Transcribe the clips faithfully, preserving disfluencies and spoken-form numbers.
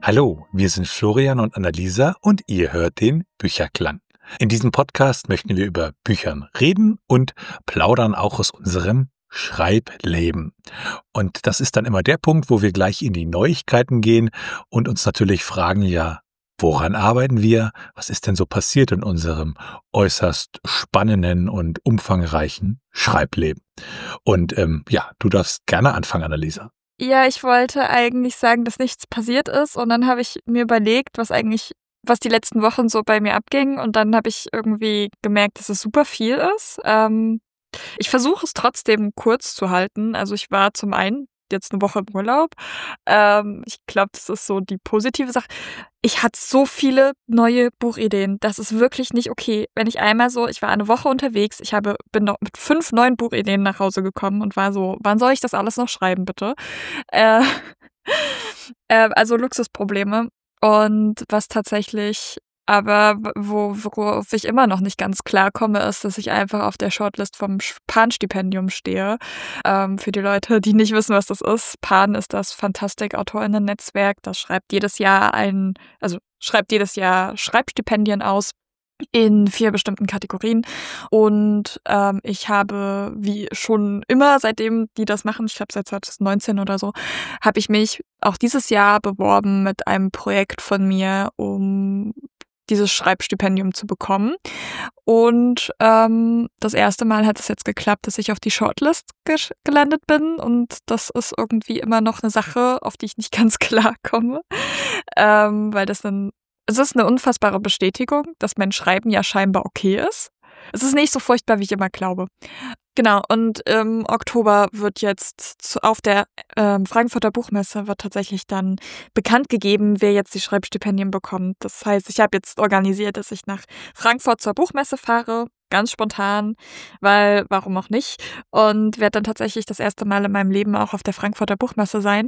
Hallo, wir sind Florian und Annalisa und ihr hört den Bücherklang. In diesem Podcast möchten wir über Büchern reden und plaudern auch aus unserem Schreibleben. Und das ist dann immer der Punkt, wo wir gleich in die Neuigkeiten gehen und uns natürlich fragen, ja, woran arbeiten wir? Was ist denn so passiert in unserem äußerst spannenden und umfangreichen Schreibleben? Und ähm, ja, du darfst gerne anfangen, Annalisa. Ja, ich wollte eigentlich sagen, dass nichts passiert ist und dann habe ich mir überlegt, was eigentlich, was die letzten Wochen so bei mir abging und dann habe ich irgendwie gemerkt, dass es super viel ist. Ähm, ich versuche es trotzdem kurz zu halten. Also ich war zum einen jetzt eine Woche im Urlaub. Ähm, ich glaube, das ist so die positive Sache. Ich hatte so viele neue Buchideen. Das ist wirklich nicht okay. Wenn ich einmal so, ich war eine Woche unterwegs, ich habe, bin noch mit fünf neuen Buchideen nach Hause gekommen und war so, wann soll ich das alles noch schreiben, bitte? Äh, äh, also Luxusprobleme. Und was tatsächlich, aber wo, worauf ich immer noch nicht ganz klar komme, ist, dass ich einfach auf der Shortlist vom Pan-Stipendium stehe. Ähm, für die Leute, die nicht wissen, was das ist. Pan ist das Fantastik-AutorInnen-Netzwerk. Das schreibt jedes Jahr ein, also schreibt jedes Jahr Schreibstipendien aus in vier bestimmten Kategorien. Und ähm, ich habe, wie schon immer, seitdem die das machen, ich glaube seit zwanzig neunzehn oder so, habe ich mich auch dieses Jahr beworben mit einem Projekt von mir, um dieses Schreibstipendium zu bekommen. Und ähm, das erste Mal hat es jetzt geklappt, dass ich auf die Shortlist ge- gelandet bin. Und das ist irgendwie immer noch eine Sache, auf die ich nicht ganz klar komme. Ähm, weil das dann, es ist eine unfassbare Bestätigung, dass mein Schreiben ja scheinbar okay ist. Es ist nicht so furchtbar, wie ich immer glaube. Genau, und im Oktober wird jetzt zu, auf der ähm, Frankfurter Buchmesse wird tatsächlich dann bekannt gegeben, wer jetzt die Schreibstipendien bekommt. Das heißt, ich habe jetzt organisiert, dass ich nach Frankfurt zur Buchmesse fahre, ganz spontan, weil warum auch nicht, und werde dann tatsächlich das erste Mal in meinem Leben auch auf der Frankfurter Buchmesse sein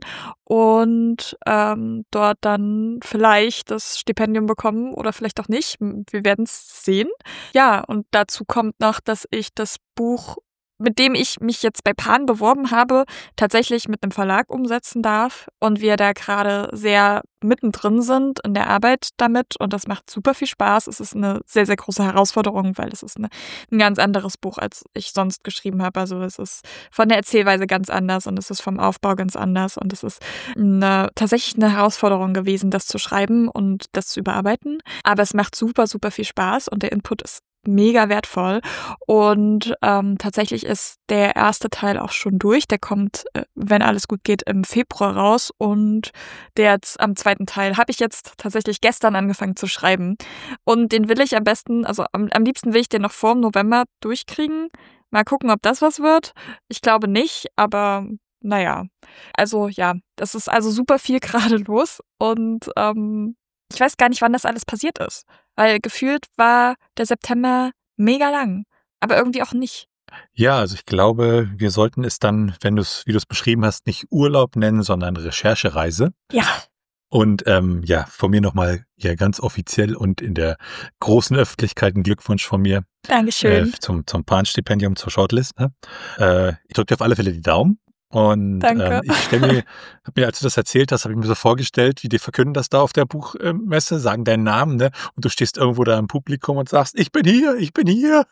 und ähm, dort dann vielleicht das Stipendium bekommen oder vielleicht auch nicht. Wir werden es sehen. Ja, und dazu kommt noch, dass ich das Buch, mit dem ich mich jetzt bei Pan beworben habe, tatsächlich mit einem Verlag umsetzen darf und wir da gerade sehr mittendrin sind in der Arbeit damit und das macht super viel Spaß. Es ist eine sehr, sehr große Herausforderung, weil es ist eine, ein ganz anderes Buch, als ich sonst geschrieben habe. Also es ist von der Erzählweise ganz anders und es ist vom Aufbau ganz anders und es ist eine, tatsächlich eine Herausforderung gewesen, das zu schreiben und das zu überarbeiten. Aber es macht super, super viel Spaß und der Input ist mega wertvoll und ähm, tatsächlich ist der erste Teil auch schon durch. Der kommt, äh, wenn alles gut geht, im Februar raus und der jetzt am zweiten Teil habe ich jetzt tatsächlich gestern angefangen zu schreiben und den will ich am besten, also am, am liebsten will ich den noch vor dem November durchkriegen. Mal gucken, ob das was wird. Ich glaube nicht, aber naja. Also ja, das ist also super viel gerade los und ähm, ich weiß gar nicht, wann das alles passiert ist. Weil gefühlt war der September mega lang, aber irgendwie auch nicht. Ja, also ich glaube, wir sollten es dann, wenn du es, wie du es beschrieben hast, nicht Urlaub nennen, sondern Recherchereise. Ja. Und ähm, ja, von mir nochmal hier ganz offiziell und in der großen Öffentlichkeit ein Glückwunsch von mir äh, Dankeschön. zum, zum Pan-Stipendium zur Shortlist. Ne? Äh, ich drücke dir auf alle Fälle die Daumen. Und Danke. ähm, ich stelle mir, hab mir, als du das erzählt hast, habe ich mir so vorgestellt, wie die verkünden das da auf der Buchmesse, sagen deinen Namen, ne? Und du stehst irgendwo da im Publikum und sagst, ich bin hier, ich bin hier.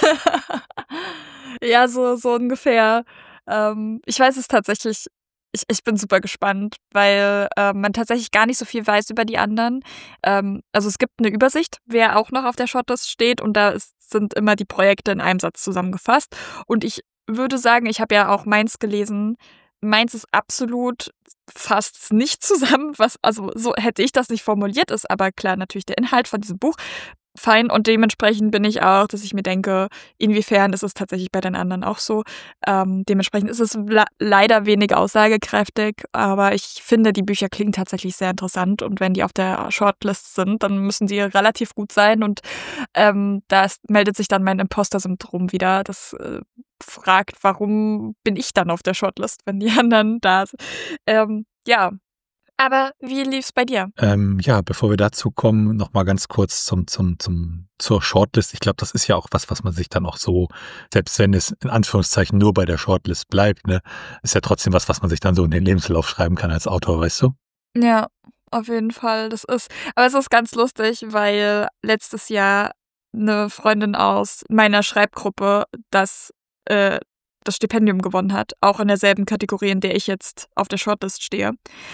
Ja, so, so ungefähr. Ähm, ich weiß es tatsächlich, ich, ich bin super gespannt, weil äh, man tatsächlich gar nicht so viel weiß über die anderen. Ähm, also es gibt eine Übersicht, wer auch noch auf der Shortlist steht und da ist, sind immer die Projekte in einem Satz zusammengefasst. Und ich würde sagen, ich habe ja auch meins gelesen. Meins ist absolut fast nicht zusammen, was, also so hätte ich das nicht formuliert, ist aber klar natürlich der Inhalt von diesem Buch fein und dementsprechend bin ich auch, dass ich mir denke, inwiefern ist es tatsächlich bei den anderen auch so. Ähm, dementsprechend ist es la- leider wenig aussagekräftig, aber ich finde, die Bücher klingen tatsächlich sehr interessant und wenn die auf der Shortlist sind, dann müssen sie relativ gut sein und ähm, da ist, meldet sich dann mein Imposter-Syndrom wieder, das äh, fragt, warum bin ich dann auf der Shortlist, wenn die anderen da sind. Ähm, ja, aber wie lief's bei dir? Ähm, ja, bevor wir dazu kommen, noch mal ganz kurz zum, zum, zum, zur Shortlist. Ich glaube, das ist ja auch was, was man sich dann auch so, selbst wenn es in Anführungszeichen nur bei der Shortlist bleibt, ne, ist ja trotzdem was, was man sich dann so in den Lebenslauf schreiben kann als Autor, weißt du? Ja, auf jeden Fall. Das ist aber es ist ganz lustig, weil letztes Jahr eine Freundin aus meiner Schreibgruppe das äh, das Stipendium gewonnen hat, auch in derselben Kategorie, in der ich jetzt auf der Shortlist stehe.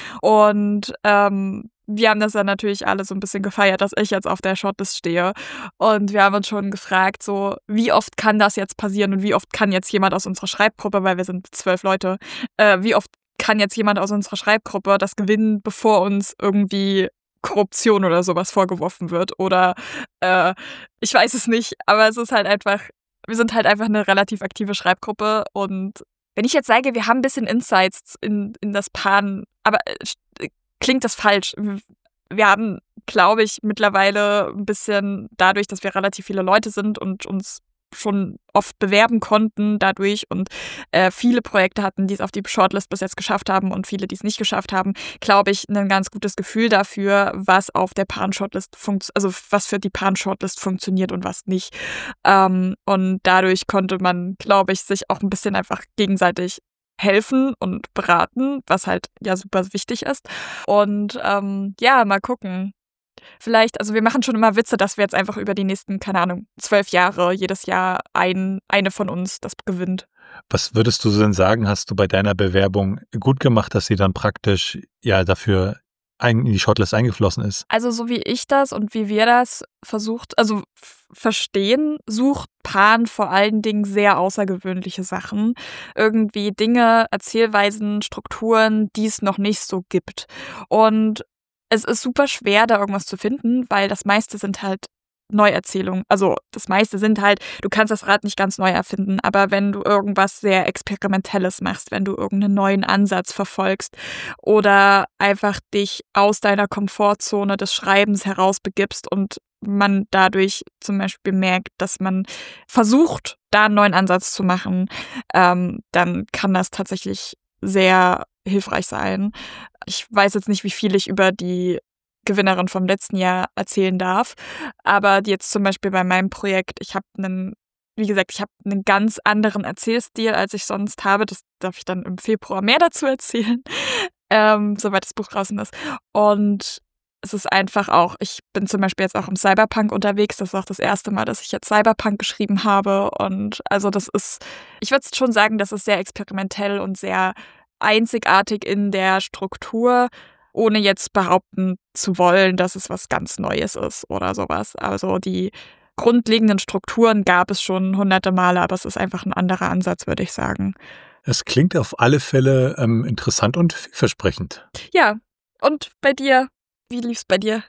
Und, ähm, wir haben das dann natürlich alle so ein bisschen gefeiert, dass ich jetzt auf der Shortlist stehe. Und wir haben uns schon gefragt, so: „Wie oft kann das jetzt passieren und wie oft kann jetzt jemand aus unserer Schreibgruppe“, weil wir sind zwölf Leute, äh, „wie oft kann jetzt jemand aus unserer Schreibgruppe das gewinnen, bevor uns irgendwie Korruption oder sowas vorgeworfen wird oder, äh, ich weiß es nicht, aber es ist halt einfach wir sind halt einfach eine relativ aktive Schreibgruppe und wenn ich jetzt sage, wir haben ein bisschen Insights in in das Pan, aber, äh, st äh, klingt das falsch. W Wir haben, glaube ich, mittlerweile ein bisschen dadurch, dass wir relativ viele Leute sind und uns schon oft bewerben konnten dadurch und, äh, viele Projekte hatten, die es auf die Shortlist bis jetzt geschafft haben und viele, die es nicht geschafft haben, glaube ich, ein ganz gutes Gefühl dafür, was auf der Pan-Shortlist funkt also, was für die Pan-Shortlist funktioniert und was nicht. Ähm, und dadurch konnte man, glaube ich, sich auch ein bisschen einfach gegenseitig helfen und beraten, was halt ja super wichtig ist. Und, ähm, ja, mal gucken. Vielleicht also, wir machen schon immer Witze, dass wir jetzt einfach über die nächsten, keine Ahnung, zwölf Jahre jedes Jahr ein eine von uns das gewinnt. Was würdest du denn sagen, hast du bei deiner Bewerbung gut gemacht, dass sie dann praktisch ja dafür ein in die Shortlist eingeflossen ist? Also, so wie ich das und wie wir das versucht also, v verstehen, sucht Pan vor allen Dingen sehr außergewöhnliche Sachen. Irgendwie Dinge, Erzählweisen, Strukturen, die es noch nicht so gibt. Und es ist super schwer, da irgendwas zu finden, weil das meiste sind halt Neuerzählungen. Also, das meiste sind halt du kannst das Rad nicht ganz neu erfinden, aber wenn du irgendwas sehr Experimentelles machst, wenn du irgendeinen neuen Ansatz verfolgst oder einfach dich aus deiner Komfortzone des Schreibens herausbegibst und man dadurch zum Beispiel merkt, dass man versucht, da einen neuen Ansatz zu machen, ähm, dann kann das tatsächlich sehr hilfreich sein. Ich weiß jetzt nicht, wie viel ich über die Gewinnerin vom letzten Jahr erzählen darf, aber jetzt zum Beispiel bei meinem Projekt, ich habe einen wie gesagt, ich habe einen ganz anderen Erzählstil, als ich sonst habe. Das darf ich dann im Februar mehr dazu erzählen, ähm, sobald das Buch draußen ist. Und es ist einfach auch ich bin zum Beispiel jetzt auch im Cyberpunk unterwegs. Das ist auch das erste Mal, dass ich jetzt Cyberpunk geschrieben habe und also das ist ich würde schon sagen, das ist sehr experimentell und sehr einzigartig in der Struktur, ohne jetzt behaupten zu wollen, dass es was ganz Neues ist oder sowas. Also, die grundlegenden Strukturen gab es schon hunderte Male, aber es ist einfach ein anderer Ansatz, würde ich sagen. Es klingt auf alle Fälle ähm, interessant und vielversprechend. Ja, und bei dir? Wie lief's bei dir?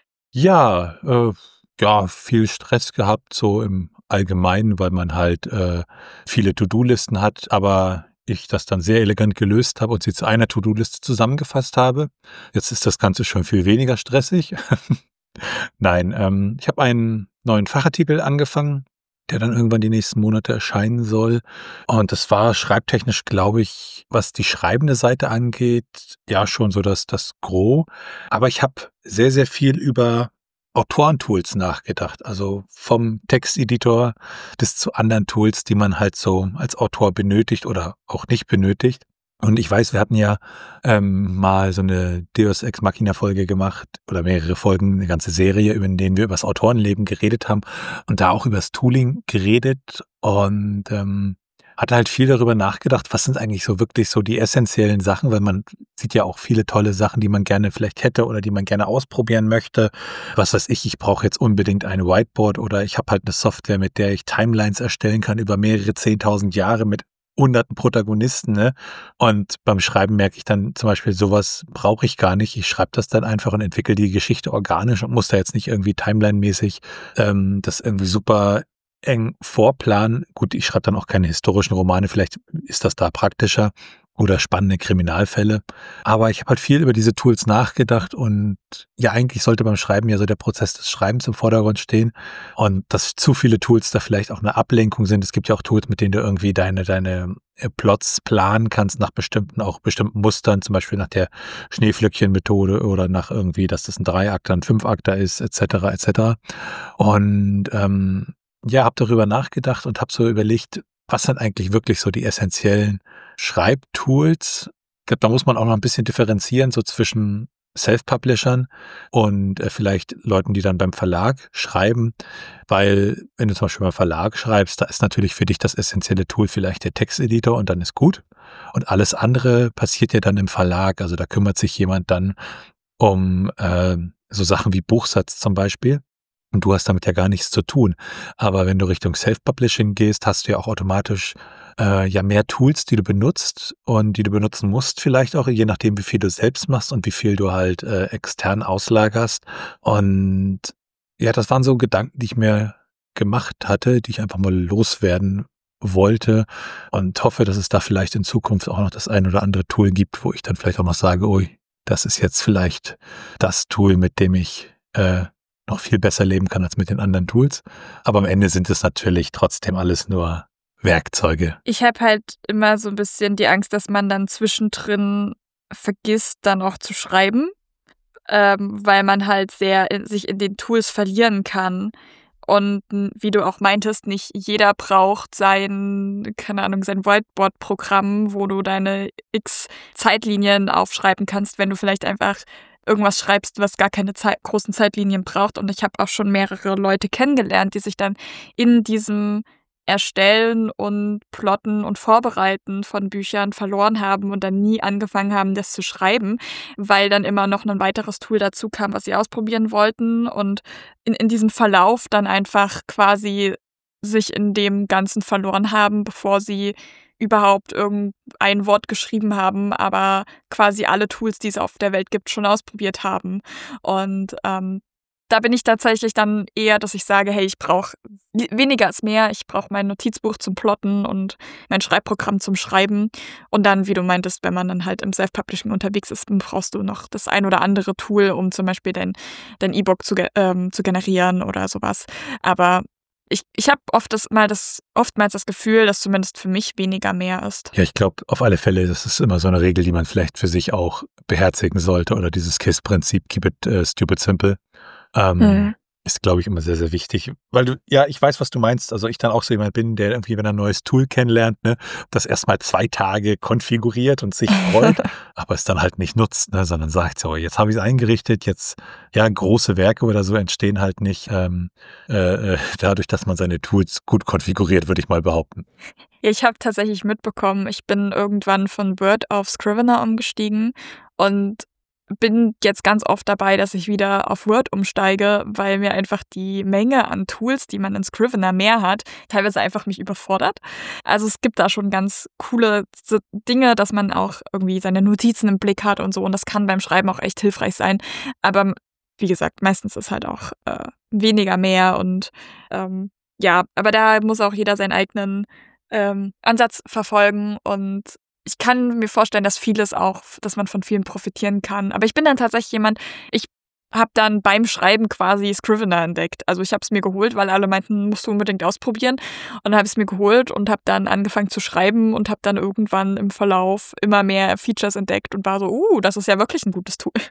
Ja, äh, ja, viel Stress gehabt, so im Allgemeinen, weil man halt äh, viele To-Do-Listen hat, aber ich das dann sehr elegant gelöst habe und sie zu einer To-Do-Liste zusammengefasst habe. Jetzt ist das Ganze schon viel weniger stressig. Nein, ähm, ich habe einen neuen Fachartikel angefangen, der dann irgendwann die nächsten Monate erscheinen soll. Und das war schreibtechnisch, glaube ich, was die schreibende Seite angeht, ja schon so das, das Gros. Aber ich habe sehr, sehr viel über Autorentools nachgedacht. Also vom Texteditor bis zu anderen Tools, die man halt so als Autor benötigt oder auch nicht benötigt. Und ich weiß, wir hatten ja ähm, mal so eine Deus Ex Machina Folge gemacht oder mehrere Folgen, eine ganze Serie, in denen wir über das Autorenleben geredet haben und da auch über das Tooling geredet und ähm, hatte halt viel darüber nachgedacht, was sind eigentlich so wirklich so die essentiellen Sachen, weil man sieht ja auch viele tolle Sachen, die man gerne vielleicht hätte oder die man gerne ausprobieren möchte. Was weiß ich, ich brauche jetzt unbedingt ein Whiteboard oder ich habe halt eine Software, mit der ich Timelines erstellen kann über mehrere zehntausend Jahre mit hunderten Protagonisten, ne? Und beim Schreiben merke ich dann zum Beispiel, sowas brauche ich gar nicht. Ich schreibe das dann einfach und entwickle die Geschichte organisch und muss da jetzt nicht irgendwie Timeline-mäßig ähm, das irgendwie super eng vorplanen. Gut, ich schreibe dann auch keine historischen Romane, vielleicht ist das da praktischer oder spannende Kriminalfälle. Aber ich habe halt viel über diese Tools nachgedacht und ja, eigentlich sollte beim Schreiben ja so der Prozess des Schreibens im Vordergrund stehen und dass zu viele Tools da vielleicht auch eine Ablenkung sind. Es gibt ja auch Tools, mit denen du irgendwie deine, deine Plots planen kannst nach bestimmten, auch bestimmten Mustern, zum Beispiel nach der Schneeflöckchen-Methode oder nach irgendwie, dass das ein Dreiakter, ein Fünfakter ist, et cetera, et cetera. Und ähm, ja, habe darüber nachgedacht und habe so überlegt, was sind eigentlich wirklich so die essentiellen Schreibtools? Ich glaube, da muss man auch noch ein bisschen differenzieren, so zwischen Self-Publishern und äh, vielleicht Leuten, die dann beim Verlag schreiben, weil wenn du zum Beispiel beim Verlag schreibst, da ist natürlich für dich das essentielle Tool vielleicht der Texteditor und dann ist gut. Und alles andere passiert ja dann im Verlag. Also da kümmert sich jemand dann um äh, so Sachen wie Buchsatz zum Beispiel. Und du hast damit ja gar nichts zu tun. Aber wenn du Richtung Self-Publishing gehst, hast du ja auch automatisch äh, ja mehr Tools, die du benutzt und die du benutzen musst, vielleicht auch, je nachdem, wie viel du selbst machst und wie viel du halt äh, extern auslagerst. Und ja, das waren so Gedanken, die ich mir gemacht hatte, die ich einfach mal loswerden wollte und hoffe, dass es da vielleicht in Zukunft auch noch das ein oder andere Tool gibt, wo ich dann vielleicht auch noch sage, ui, das ist jetzt vielleicht das Tool, mit dem ich äh, noch viel besser leben kann als mit den anderen Tools. Aber am Ende sind es natürlich trotzdem alles nur Werkzeuge. Ich habe halt immer so ein bisschen die Angst, dass man dann zwischendrin vergisst, dann auch zu schreiben, ähm, weil man halt sehr in, sich in den Tools verlieren kann. Und wie du auch meintest, nicht jeder braucht sein, keine Ahnung, sein Whiteboard-Programm, wo du deine x Zeitlinien aufschreiben kannst, wenn du vielleicht einfach irgendwas schreibst, was gar keine Zeit, großen Zeitlinien braucht. Und ich habe auch schon mehrere Leute kennengelernt, die sich dann in diesem Erstellen und Plotten und Vorbereiten von Büchern verloren haben und dann nie angefangen haben, das zu schreiben, weil dann immer noch ein weiteres Tool dazu kam, was sie ausprobieren wollten und in, in diesem Verlauf dann einfach quasi sich in dem Ganzen verloren haben, bevor sie überhaupt irgendein Wort geschrieben haben, aber quasi alle Tools, die es auf der Welt gibt, schon ausprobiert haben. Und ähm, da bin ich tatsächlich dann eher, dass ich sage, hey, ich brauche weniger als mehr. Ich brauche mein Notizbuch zum Plotten und mein Schreibprogramm zum Schreiben. Und dann, wie du meintest, wenn man dann halt im Self-Publishing unterwegs ist, brauchst du noch das ein oder andere Tool, um zum Beispiel dein, dein E-Book zu, ähm, zu generieren oder sowas. Aber ich, ich habe oft das, mal das, oftmals das Gefühl, dass zumindest für mich weniger mehr ist. Ja, ich glaube, auf alle Fälle, das ist immer so eine Regel, die man vielleicht für sich auch beherzigen sollte. Oder dieses KISS-Prinzip, keep it uh, stupid simple. Ähm, mhm. Ist, glaube ich, immer sehr, sehr wichtig. Weil du, ja, ich weiß, was du meinst. Also ich dann auch so jemand bin, der irgendwie, wenn er ein neues Tool kennenlernt, ne, das erstmal zwei Tage konfiguriert und sich freut, aber es dann halt nicht nutzt, ne, sondern sagt so, jetzt habe ich es eingerichtet, jetzt, ja, große Werke oder so entstehen halt nicht ähm, äh, dadurch, dass man seine Tools gut konfiguriert, würde ich mal behaupten. Ja, ich habe tatsächlich mitbekommen, ich bin irgendwann von Word auf Scrivener umgestiegen und bin jetzt ganz oft dabei, dass ich wieder auf Word umsteige, weil mir einfach die Menge an Tools, die man in Scrivener mehr hat, teilweise einfach mich überfordert. Also es gibt da schon ganz coole Dinge, dass man auch irgendwie seine Notizen im Blick hat und so. Und das kann beim Schreiben auch echt hilfreich sein. Aber wie gesagt, meistens ist halt auch äh, weniger mehr. Und ähm, ja, aber da muss auch jeder seinen eigenen ähm, Ansatz verfolgen und ich kann mir vorstellen, dass vieles auch, dass man von vielen profitieren kann. Aber ich bin dann tatsächlich jemand, ich habe dann beim Schreiben quasi Scrivener entdeckt. Also ich habe es mir geholt, weil alle meinten, musst du unbedingt ausprobieren. Und dann habe ich es mir geholt und habe dann angefangen zu schreiben und habe dann irgendwann im Verlauf immer mehr Features entdeckt und war so, uh, das ist ja wirklich ein gutes Tool.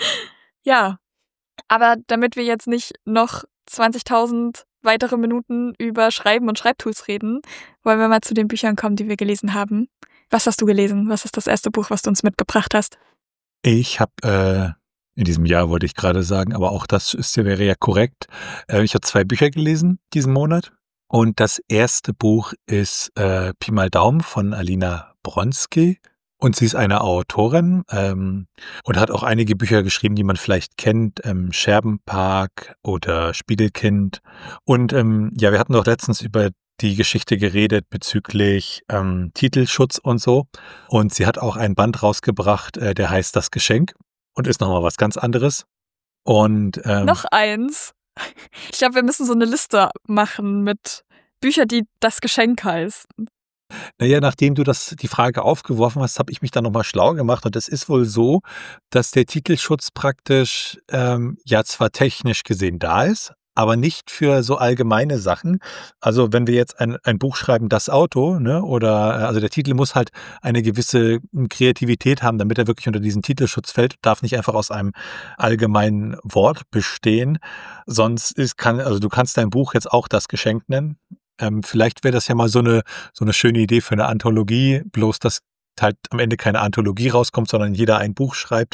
Ja, aber damit wir jetzt nicht noch zwanzigtausend weitere Minuten über Schreiben und Schreibtools reden, wollen wir mal zu den Büchern kommen, die wir gelesen haben. Was hast du gelesen? Was ist das erste Buch, was du uns mitgebracht hast? Ich habe äh, in diesem Jahr, wollte ich gerade sagen, aber auch das ist, wäre ja korrekt. Äh, ich habe zwei Bücher gelesen diesen Monat. Und das erste Buch ist äh, Pi mal Daumen von Alina Bronski. Und sie ist eine Autorin ähm, und hat auch einige Bücher geschrieben, die man vielleicht kennt. Ähm, Scherbenpark oder Spiegelkind. Und ähm, ja, wir hatten doch letztens über die Geschichte geredet bezüglich ähm, Titelschutz und so. Und sie hat auch ein Band rausgebracht, äh, der heißt Das Geschenk und ist nochmal was ganz anderes. Und ähm, noch eins. Ich glaube, wir müssen so eine Liste machen mit Büchern, die Das Geschenk heißen. Naja, nachdem du das die Frage aufgeworfen hast, habe ich mich dann nochmal schlau gemacht. Und es ist wohl so, dass der Titelschutz praktisch ähm, ja zwar technisch gesehen da ist, aber nicht für so allgemeine Sachen. Also wenn wir jetzt ein, ein Buch schreiben, das Auto, ne, oder also der Titel muss halt eine gewisse Kreativität haben, damit er wirklich unter diesen Titelschutz fällt, darf nicht einfach aus einem allgemeinen Wort bestehen. Sonst ist kann also du kannst dein Buch jetzt auch Das Geschenk nennen. Ähm, vielleicht wäre das ja mal so eine so eine schöne Idee für eine Anthologie, bloß dass halt am Ende keine Anthologie rauskommt, sondern jeder ein Buch schreibt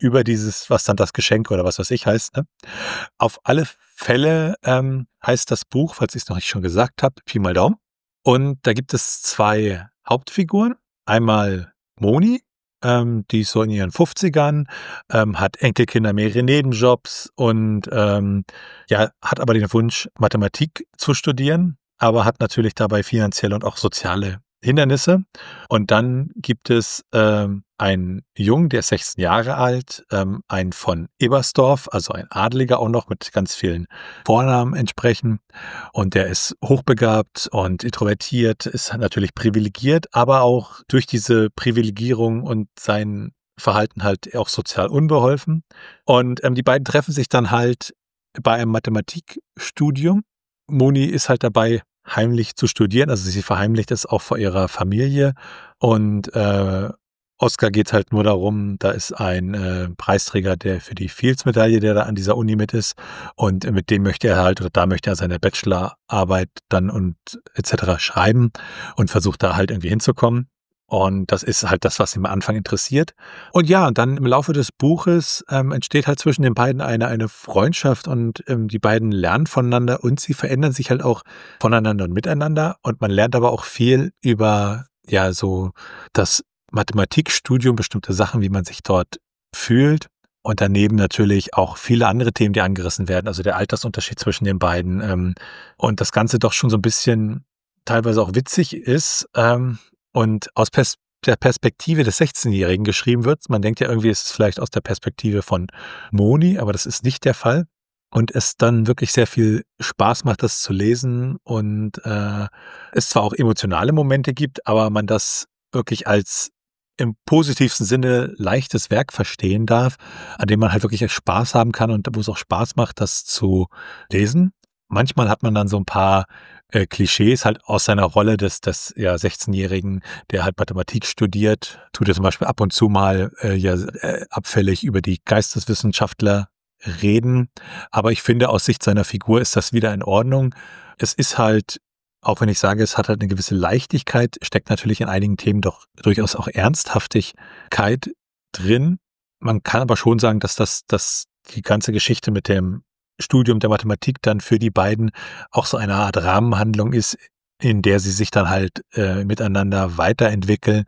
über dieses, was dann das Geschenk oder was weiß ich heißt. Ne? Auf alle Fälle ähm, heißt das Buch, falls ich es noch nicht schon gesagt habe, Pi mal Daumen. Und da gibt es zwei Hauptfiguren. Einmal Moni, ähm, die ist so in ihren fünfzigern, ähm, hat Enkelkinder, mehrere Nebenjobs und ähm, ja, hat aber den Wunsch, Mathematik zu studieren, aber hat natürlich dabei finanzielle und auch soziale Hindernisse. Und dann gibt es ähm, einen Jungen, der ist sechzehn Jahre alt, ähm, ein von Ebersdorf, also ein Adeliger auch noch mit ganz vielen Vornamen entsprechend. Und der ist hochbegabt und introvertiert, ist natürlich privilegiert, aber auch durch diese Privilegierung und sein Verhalten halt auch sozial unbeholfen. Und ähm, die beiden treffen sich dann halt bei einem Mathematikstudium. Moni ist halt dabei, heimlich zu studieren, also sie verheimlicht es auch vor ihrer Familie und äh, Oskar geht halt nur darum, da ist ein äh, Preisträger, der für die Fields-Medaille, der da an dieser Uni mit ist und mit dem möchte er halt, oder da möchte er seine Bachelorarbeit dann und et cetera schreiben und versucht da halt irgendwie hinzukommen. Und das ist halt das, was ihn am Anfang interessiert. Und ja, und dann im Laufe des Buches ähm, entsteht halt zwischen den beiden eine, eine Freundschaft und ähm, die beiden lernen voneinander und sie verändern sich halt auch voneinander und miteinander. Und man lernt aber auch viel über, ja, so das Mathematikstudium, bestimmte Sachen, wie man sich dort fühlt. Und daneben natürlich auch viele andere Themen, die angerissen werden. Also der Altersunterschied zwischen den beiden. Ähm, und das Ganze doch schon so ein bisschen teilweise auch witzig ist. Ähm, und aus Pers- der Perspektive des sechzehnjährigen geschrieben wird. Man denkt ja irgendwie, es ist vielleicht aus der Perspektive von Moni, aber das ist nicht der Fall. Und es dann wirklich sehr viel Spaß macht, das zu lesen und äh, es zwar auch emotionale Momente gibt, aber man das wirklich als im positivsten Sinne leichtes Werk verstehen darf, an dem man halt wirklich Spaß haben kann und wo es auch Spaß macht, das zu lesen. Manchmal hat man dann so ein paar äh, Klischees halt aus seiner Rolle des, des ja, sechzehnjährigen, der halt Mathematik studiert, tut er zum Beispiel ab und zu mal äh, ja, äh, abfällig über die Geisteswissenschaftler reden. Aber ich finde, aus Sicht seiner Figur ist das wieder in Ordnung. Es ist halt, auch wenn ich sage, es hat halt eine gewisse Leichtigkeit, steckt natürlich in einigen Themen doch durchaus auch Ernsthaftigkeit drin. Man kann aber schon sagen, dass das, dass die ganze Geschichte mit dem Studium der Mathematik dann für die beiden auch so eine Art Rahmenhandlung ist, in der sie sich dann halt äh, miteinander weiterentwickeln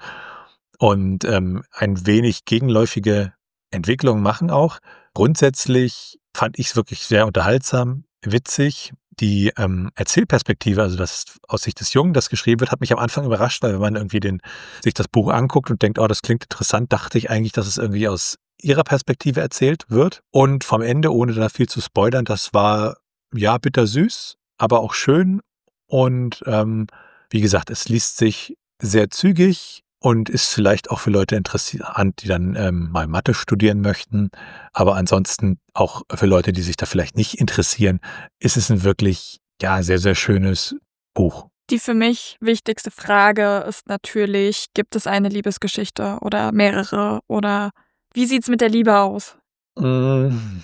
und ähm, ein wenig gegenläufige Entwicklungen machen auch. Grundsätzlich fand ich es wirklich sehr unterhaltsam, witzig. Die ähm, Erzählperspektive, also das aus Sicht des Jungen, das geschrieben wird, hat mich am Anfang überrascht, weil wenn man irgendwie den, sich das Buch anguckt und denkt, oh, das klingt interessant, dachte ich eigentlich, dass es irgendwie aus ihrer Perspektive erzählt wird. Und vom Ende, ohne da viel zu spoilern, das war ja bittersüß, aber auch schön. Und ähm, wie gesagt, es liest sich sehr zügig und ist vielleicht auch für Leute interessant, die dann ähm, mal Mathe studieren möchten. Aber ansonsten auch für Leute, die sich da vielleicht nicht interessieren, ist es ein wirklich, ja, sehr, sehr schönes Buch. Die für mich wichtigste Frage ist natürlich, gibt es eine Liebesgeschichte oder mehrere oder wie sieht's mit der Liebe aus? Mm,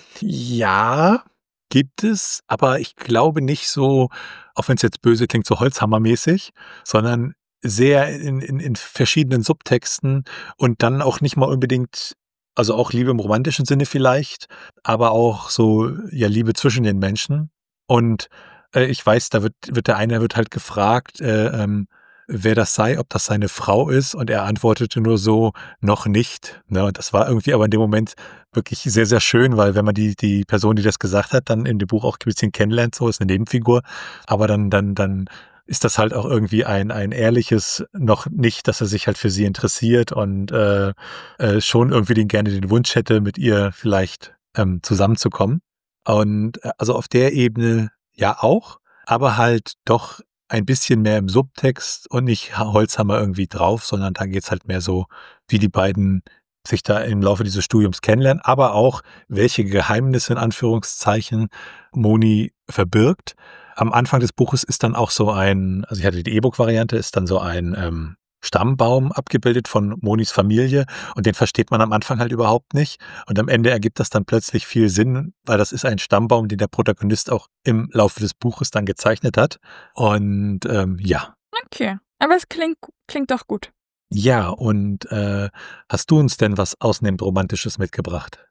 ja, gibt es, aber ich glaube nicht so, auch wenn es jetzt böse klingt, so holzhammermäßig, sondern sehr in, in, in verschiedenen Subtexten und dann auch nicht mal unbedingt, also auch Liebe im romantischen Sinne vielleicht, aber auch so, ja, Liebe zwischen den Menschen. Und äh, ich weiß, da wird, wird der eine wird halt gefragt, äh, ähm, wer das sei, ob das seine Frau ist, und er antwortete nur so, noch nicht. Ne? Und das war irgendwie aber in dem Moment wirklich sehr, sehr schön, weil wenn man die, die Person, die das gesagt hat, dann in dem Buch auch ein bisschen kennenlernt, so ist eine Nebenfigur, aber dann, dann, dann ist das halt auch irgendwie ein, ein ehrliches noch nicht, dass er sich halt für sie interessiert und äh, äh, schon irgendwie den gerne den Wunsch hätte, mit ihr vielleicht ähm, zusammenzukommen. Und äh, also auf der Ebene ja auch, aber halt doch ein bisschen mehr im Subtext und nicht Holzhammer irgendwie drauf, sondern da geht's halt mehr so, wie die beiden sich da im Laufe dieses Studiums kennenlernen, aber auch, welche Geheimnisse in Anführungszeichen Moni verbirgt. Am Anfang des Buches ist dann auch so ein, also ich hatte die E-Book-Variante, ist dann so ein ähm, Stammbaum abgebildet von Monis Familie und den versteht man am Anfang halt überhaupt nicht. Und am Ende ergibt das dann plötzlich viel Sinn, weil das ist ein Stammbaum, den der Protagonist auch im Laufe des Buches dann gezeichnet hat. Und ähm, ja. Okay, aber es klingt, klingt doch gut. Ja, und äh, hast du uns denn was ausnehmend Romantisches mitgebracht?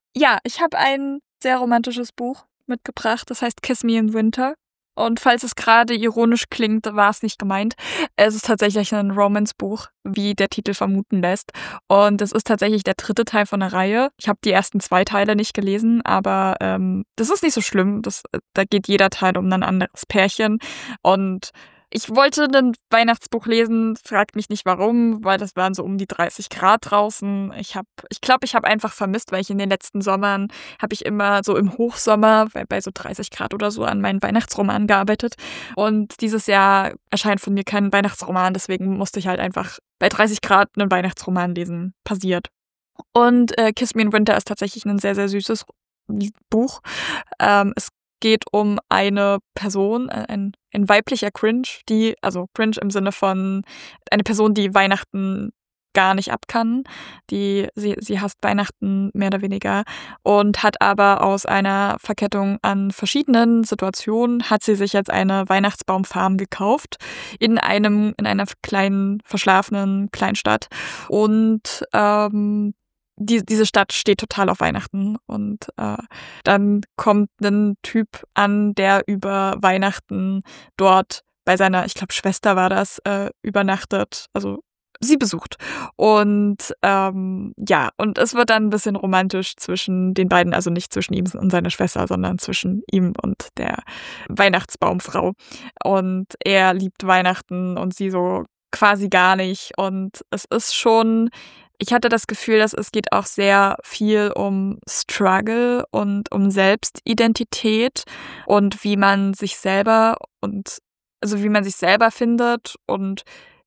Ja, ich habe ein sehr romantisches Buch mitgebracht, das heißt Kiss Me in Winter. Und falls es gerade ironisch klingt, war es nicht gemeint. Es ist tatsächlich ein Romance-Buch, wie der Titel vermuten lässt. Und es ist tatsächlich der dritte Teil von der Reihe. Ich habe die ersten zwei Teile nicht gelesen, aber ähm, das ist nicht so schlimm. Das, da geht jeder Teil um ein anderes Pärchen. Und ich wollte ein Weihnachtsbuch lesen, fragt mich nicht warum, weil das waren so um die dreißig Grad draußen. Ich habe, ich glaube, ich habe einfach vermisst, weil ich in den letzten Sommern habe ich immer so im Hochsommer bei, bei so dreißig Grad oder so an meinen Weihnachtsroman gearbeitet. Und dieses Jahr erscheint von mir kein Weihnachtsroman, deswegen musste ich halt einfach bei dreißig Grad einen Weihnachtsroman lesen. Passiert. Und äh, Kiss Me in Winter ist tatsächlich ein sehr, sehr süßes Buch. Ähm, es geht um eine Person, ein, ein weiblicher Cringe, die, also Cringe im Sinne von eine Person, die Weihnachten gar nicht ab kann. Die, sie, sie hasst Weihnachten mehr oder weniger und hat aber aus einer Verkettung an verschiedenen Situationen, hat sie sich jetzt eine Weihnachtsbaumfarm gekauft in einem, in einer kleinen, verschlafenen Kleinstadt. Und ähm, Die, diese Stadt steht total auf Weihnachten und äh, dann kommt ein Typ an, der über Weihnachten dort bei seiner, ich glaube Schwester war das, äh, übernachtet, also sie besucht. Und ähm, ja, und es wird dann ein bisschen romantisch zwischen den beiden, also nicht zwischen ihm und seiner Schwester, sondern zwischen ihm und der Weihnachtsbaumfrau. Und er liebt Weihnachten und sie so quasi gar nicht. Und es ist schon... Ich hatte das Gefühl, dass es geht auch sehr viel um Struggle und um Selbstidentität und wie man sich selber und also wie man sich selber findet und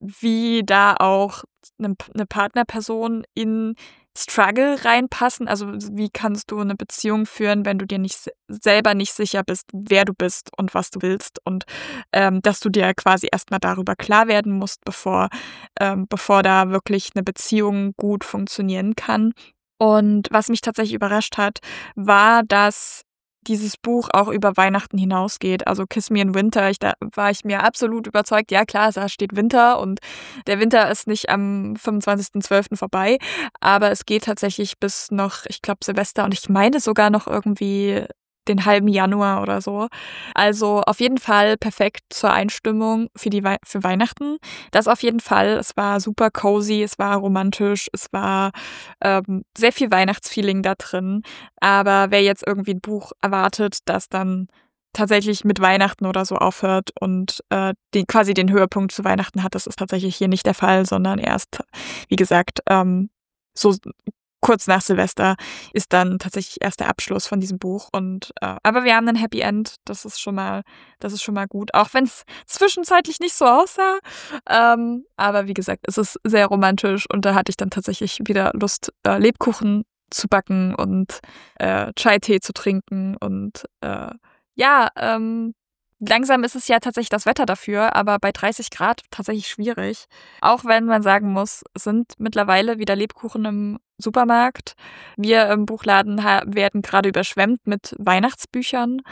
wie da auch eine, eine Partnerperson in Struggle reinpassen. Also wie kannst du eine Beziehung führen, wenn du dir nicht selber nicht sicher bist, wer du bist und was du willst und ähm, dass du dir quasi erstmal darüber klar werden musst, bevor, ähm, bevor da wirklich eine Beziehung gut funktionieren kann. Und was mich tatsächlich überrascht hat, war, dass dieses Buch auch über Weihnachten hinausgeht. Also Kiss Me in Winter, ich, da war ich mir absolut überzeugt, ja klar, da steht Winter und der Winter ist nicht am fünfundzwanzigsten zwölften vorbei, aber es geht tatsächlich bis noch, ich glaube, Silvester und ich meine sogar noch irgendwie den halben Januar oder so. Also auf jeden Fall perfekt zur Einstimmung für, die Wei- für Weihnachten. Das auf jeden Fall. Es war super cozy, es war romantisch, es war ähm, sehr viel Weihnachtsfeeling da drin. Aber wer jetzt irgendwie ein Buch erwartet, das dann tatsächlich mit Weihnachten oder so aufhört und äh, die, quasi den Höhepunkt zu Weihnachten hat, das ist tatsächlich hier nicht der Fall, sondern erst, wie gesagt, ähm, so kurz nach Silvester ist dann tatsächlich erst der Abschluss von diesem Buch. Und äh, aber wir haben ein Happy End. Das ist schon mal, das ist schon mal gut. Auch wenn es zwischenzeitlich nicht so aussah. Ähm, aber wie gesagt, es ist sehr romantisch und da hatte ich dann tatsächlich wieder Lust, äh, Lebkuchen zu backen und äh, Chai-Tee zu trinken. Und äh, ja, ähm, langsam ist es ja tatsächlich das Wetter dafür, aber bei dreißig Grad tatsächlich schwierig. Auch wenn man sagen muss, es sind mittlerweile wieder Lebkuchen im Supermarkt. Wir im Buchladen ha- werden gerade überschwemmt mit Weihnachtsbüchern.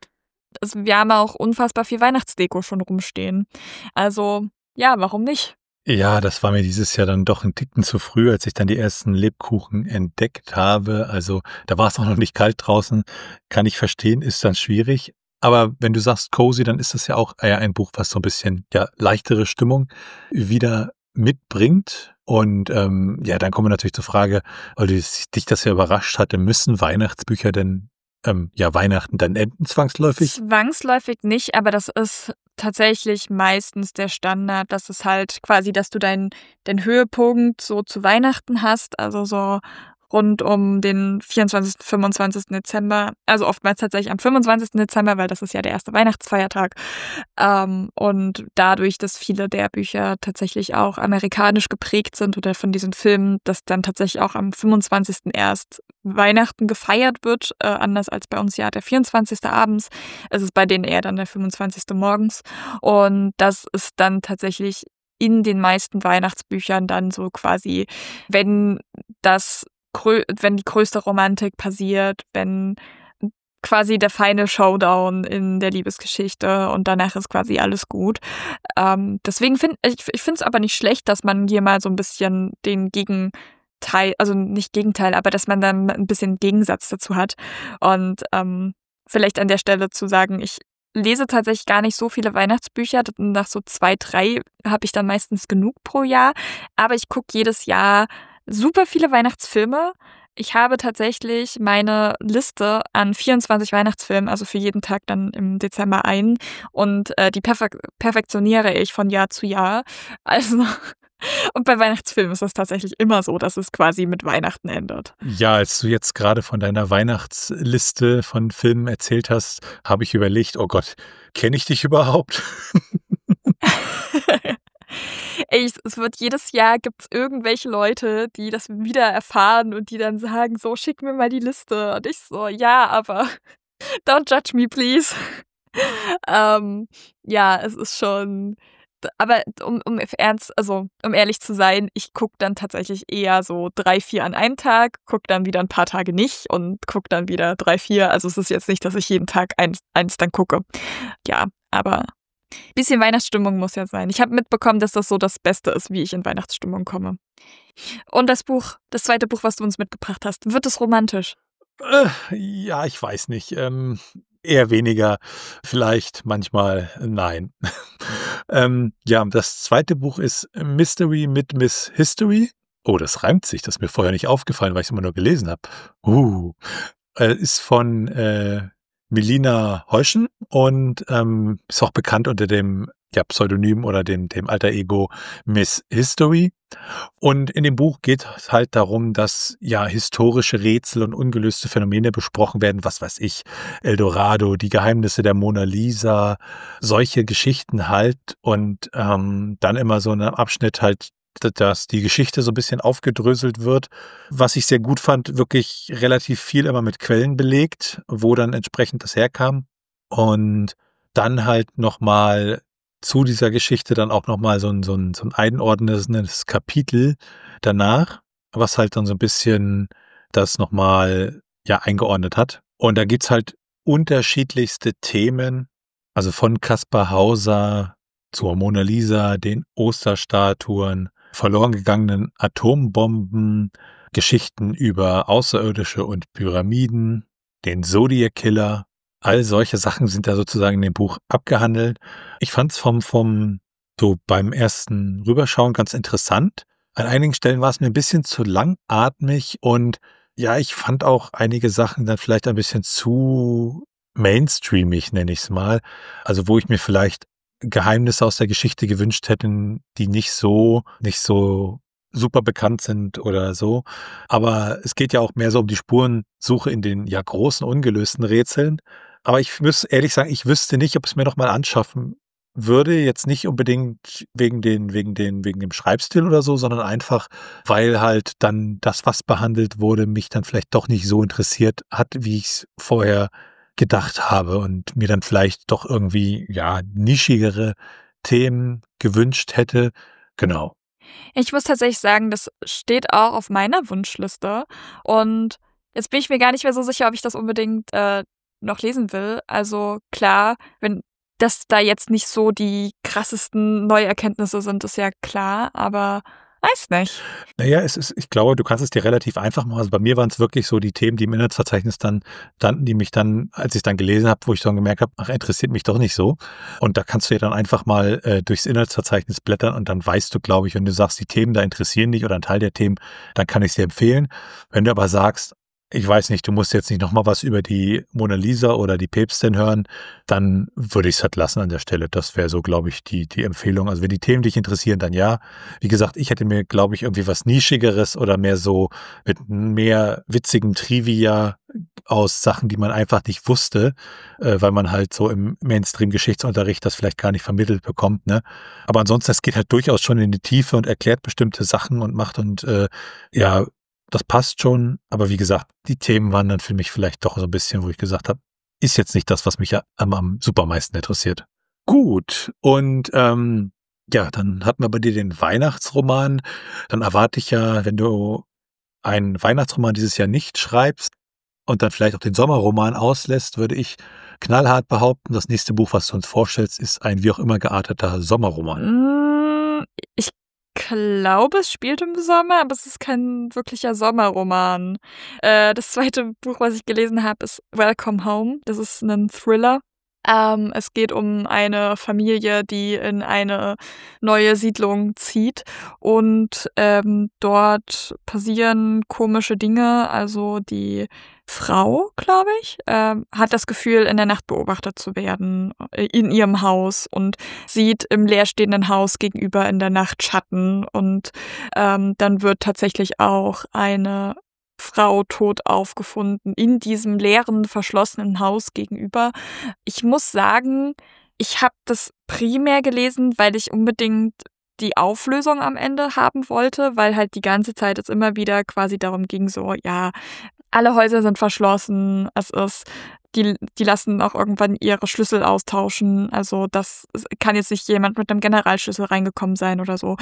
Es, wir haben auch unfassbar viel Weihnachtsdeko schon rumstehen. Also ja, warum nicht? Ja, das war mir dieses Jahr dann doch ein Ticken zu früh, als ich dann die ersten Lebkuchen entdeckt habe. Also da war es auch noch nicht kalt draußen. Kann ich verstehen, ist dann schwierig. Aber wenn du sagst cozy, dann ist das ja auch eher ein Buch, was so ein bisschen ja leichtere Stimmung wieder mitbringt. Und ähm, ja, dann kommen wir natürlich zur Frage, weil du, dich das ja überrascht hatte, müssen Weihnachtsbücher denn ähm, ja Weihnachten dann enden zwangsläufig? Zwangsläufig nicht, aber das ist tatsächlich meistens der Standard, dass es halt quasi, dass du deinen deinen Höhepunkt so zu Weihnachten hast, also so rund um den vierundzwanzigsten, fünfundzwanzigsten Dezember, also oftmals tatsächlich am fünfundzwanzigsten Dezember, weil das ist ja der erste Weihnachtsfeiertag. Ähm, und dadurch, dass viele der Bücher tatsächlich auch amerikanisch geprägt sind oder von diesen Filmen, dass dann tatsächlich auch am fünfundzwanzigsten erst Weihnachten gefeiert wird, äh, anders als bei uns ja der vierundzwanzigste abends. Es ist bei denen eher dann der fünfundzwanzigste morgens. Und das ist dann tatsächlich in den meisten Weihnachtsbüchern dann so quasi, wenn das wenn die größte Romantik passiert, wenn quasi der feine Showdown in der Liebesgeschichte und danach ist quasi alles gut. Ähm, deswegen finde ich, ich finde es aber nicht schlecht, dass man hier mal so ein bisschen den Gegenteil Gegenteil, also nicht Gegenteil, aber dass man dann ein bisschen Gegensatz dazu hat. Und ähm, vielleicht an der Stelle zu sagen, ich lese tatsächlich gar nicht so viele Weihnachtsbücher. Nach so zwei, drei habe ich dann meistens genug pro Jahr. Aber ich gucke jedes Jahr super viele Weihnachtsfilme. Ich habe tatsächlich meine Liste an vierundzwanzig Weihnachtsfilmen, also für jeden Tag dann im Dezember einen. Und äh, die perfek- perfektioniere ich von Jahr zu Jahr. Also, und bei Weihnachtsfilmen ist es tatsächlich immer so, dass es quasi mit Weihnachten endet. Ja, als du jetzt gerade von deiner Weihnachtsliste von Filmen erzählt hast, habe ich überlegt, oh Gott, kenne ich dich überhaupt? Ey, es wird jedes Jahr gibt's irgendwelche Leute, die das wieder erfahren und die dann sagen so: „Schick mir mal die Liste." Und ich so: „Ja, aber don't judge me, please." Ähm, ja, es ist schon d aber um um ernst also, um ehrlich zu sein, ich gucke dann tatsächlich eher so drei, vier an einem Tag, gucke dann wieder ein paar Tage nicht und gucke dann wieder drei, vier. Also, es ist jetzt nicht, dass ich jeden Tag eins eins dann gucke. Ja, aber bisschen Weihnachtsstimmung muss ja sein. Ich habe mitbekommen, dass das so das Beste ist, wie ich in Weihnachtsstimmung komme. Und das Buch, das zweite Buch, was du uns mitgebracht hast, wird es romantisch? Äh, ja, ich weiß nicht. Ähm, eher weniger. Vielleicht manchmal nein. ähm, ja, das zweite Buch ist Mystery mit Miss History. Oh, das reimt sich. Das ist mir vorher nicht aufgefallen, weil ich es immer nur gelesen habe. Uh, äh, ist von äh, Melina Heuschen und ähm, ist auch bekannt unter dem ja, Pseudonym oder dem, dem Alter Ego Miss History. Und in dem Buch geht es halt darum, dass ja historische Rätsel und ungelöste Phänomene besprochen werden, was weiß ich, Eldorado, die Geheimnisse der Mona Lisa, solche Geschichten halt. Und ähm, dann immer so ein Abschnitt halt, dass die Geschichte so ein bisschen aufgedröselt wird. Was ich sehr gut fand, wirklich relativ viel immer mit Quellen belegt, wo dann entsprechend das herkam. Und dann halt nochmal zu dieser Geschichte dann auch nochmal so ein, so ein, so ein einordnendes Kapitel danach, was halt dann so ein bisschen das nochmal ja eingeordnet hat. Und da gibt's halt unterschiedlichste Themen, also von Caspar Hauser zur Mona Lisa, den Osterstatuen, verloren gegangenen Atombomben, Geschichten über Außerirdische und Pyramiden, den Zodiac Killer. All solche Sachen sind da sozusagen in dem Buch abgehandelt. Ich fand es vom, vom, so beim ersten Rüberschauen ganz interessant. An einigen Stellen war es mir ein bisschen zu langatmig und ja, ich fand auch einige Sachen dann vielleicht ein bisschen zu mainstreamig, nenne ich es mal. Also wo ich mir vielleicht Geheimnisse aus der Geschichte gewünscht hätte, die nicht so, nicht so super bekannt sind oder so. Aber es geht ja auch mehr so um die Spurensuche in den ja großen ungelösten Rätseln. Aber ich muss ehrlich sagen, ich wüsste nicht, ob ich es mir noch mal anschaffen würde. Jetzt nicht unbedingt wegen den, wegen den, wegen dem Schreibstil oder so, sondern einfach, weil halt dann das, was behandelt wurde, mich dann vielleicht doch nicht so interessiert hat, wie ich es vorher gedacht habe und mir dann vielleicht doch irgendwie, ja, nischigere Themen gewünscht hätte. Genau. Ich muss tatsächlich sagen, das steht auch auf meiner Wunschliste. Und jetzt bin ich mir gar nicht mehr so sicher, ob ich das unbedingt äh, noch lesen will. Also klar, wenn das da jetzt nicht so die krassesten Neuerkenntnisse sind, ist ja klar, aber weiß nicht. Naja, es ist, ich glaube, du kannst es dir relativ einfach machen. Also bei mir waren es wirklich so die Themen, die im Inhaltsverzeichnis dann standen, die mich dann, als ich es dann gelesen habe, wo ich dann gemerkt habe, ach, interessiert mich doch nicht so. Und da kannst du ja dann einfach mal äh, durchs Inhaltsverzeichnis blättern und dann weißt du, glaube ich, wenn du sagst, die Themen da interessieren dich oder ein Teil der Themen, dann kann ich es dir empfehlen. Wenn du aber sagst, ich weiß nicht, du musst jetzt nicht nochmal was über die Mona Lisa oder die Päpstin hören, dann würde ich es halt lassen an der Stelle. Das wäre so, glaube ich, die, die Empfehlung. Also wenn die Themen dich interessieren, dann ja. Wie gesagt, ich hätte mir, glaube ich, irgendwie was Nischigeres oder mehr so mit mehr witzigem Trivia aus Sachen, die man einfach nicht wusste, äh, weil man halt so im Mainstream-Geschichtsunterricht das vielleicht gar nicht vermittelt bekommt. Ne? Aber ansonsten, es geht halt durchaus schon in die Tiefe und erklärt bestimmte Sachen und macht und äh, ja, das passt schon, aber wie gesagt, die Themen waren dann für mich vielleicht doch so ein bisschen, wo ich gesagt habe, ist jetzt nicht das, was mich am, am supermeisten interessiert. Gut, und ähm, ja, dann hatten wir bei dir den Weihnachtsroman. Dann erwarte ich ja, wenn du einen Weihnachtsroman dieses Jahr nicht schreibst und dann vielleicht auch den Sommerroman auslässt, würde ich knallhart behaupten, das nächste Buch, was du uns vorstellst, ist ein wie auch immer gearteter Sommerroman. Mm, Ich glaube, es spielt im Sommer, aber es ist kein wirklicher Sommerroman. Äh, das zweite Buch, was ich gelesen habe, ist Welcome Home. Das ist ein Thriller. Ähm, es geht um eine Familie, die in eine neue Siedlung zieht und ähm, dort passieren komische Dinge. Also die Frau, glaube ich, ähm, hat das Gefühl, in der Nacht beobachtet zu werden äh, in ihrem Haus und sieht im leerstehenden Haus gegenüber in der Nacht Schatten und ähm, dann wird tatsächlich auch eine Frau tot aufgefunden in diesem leeren, verschlossenen Haus gegenüber. Ich muss sagen, ich habe das primär gelesen, weil ich unbedingt die Auflösung am Ende haben wollte, weil halt die ganze Zeit es immer wieder quasi darum ging, so, ja, alle Häuser sind verschlossen, es ist, die, die lassen auch irgendwann ihre Schlüssel austauschen, also das kann jetzt nicht jemand mit einem Generalschlüssel reingekommen sein oder so.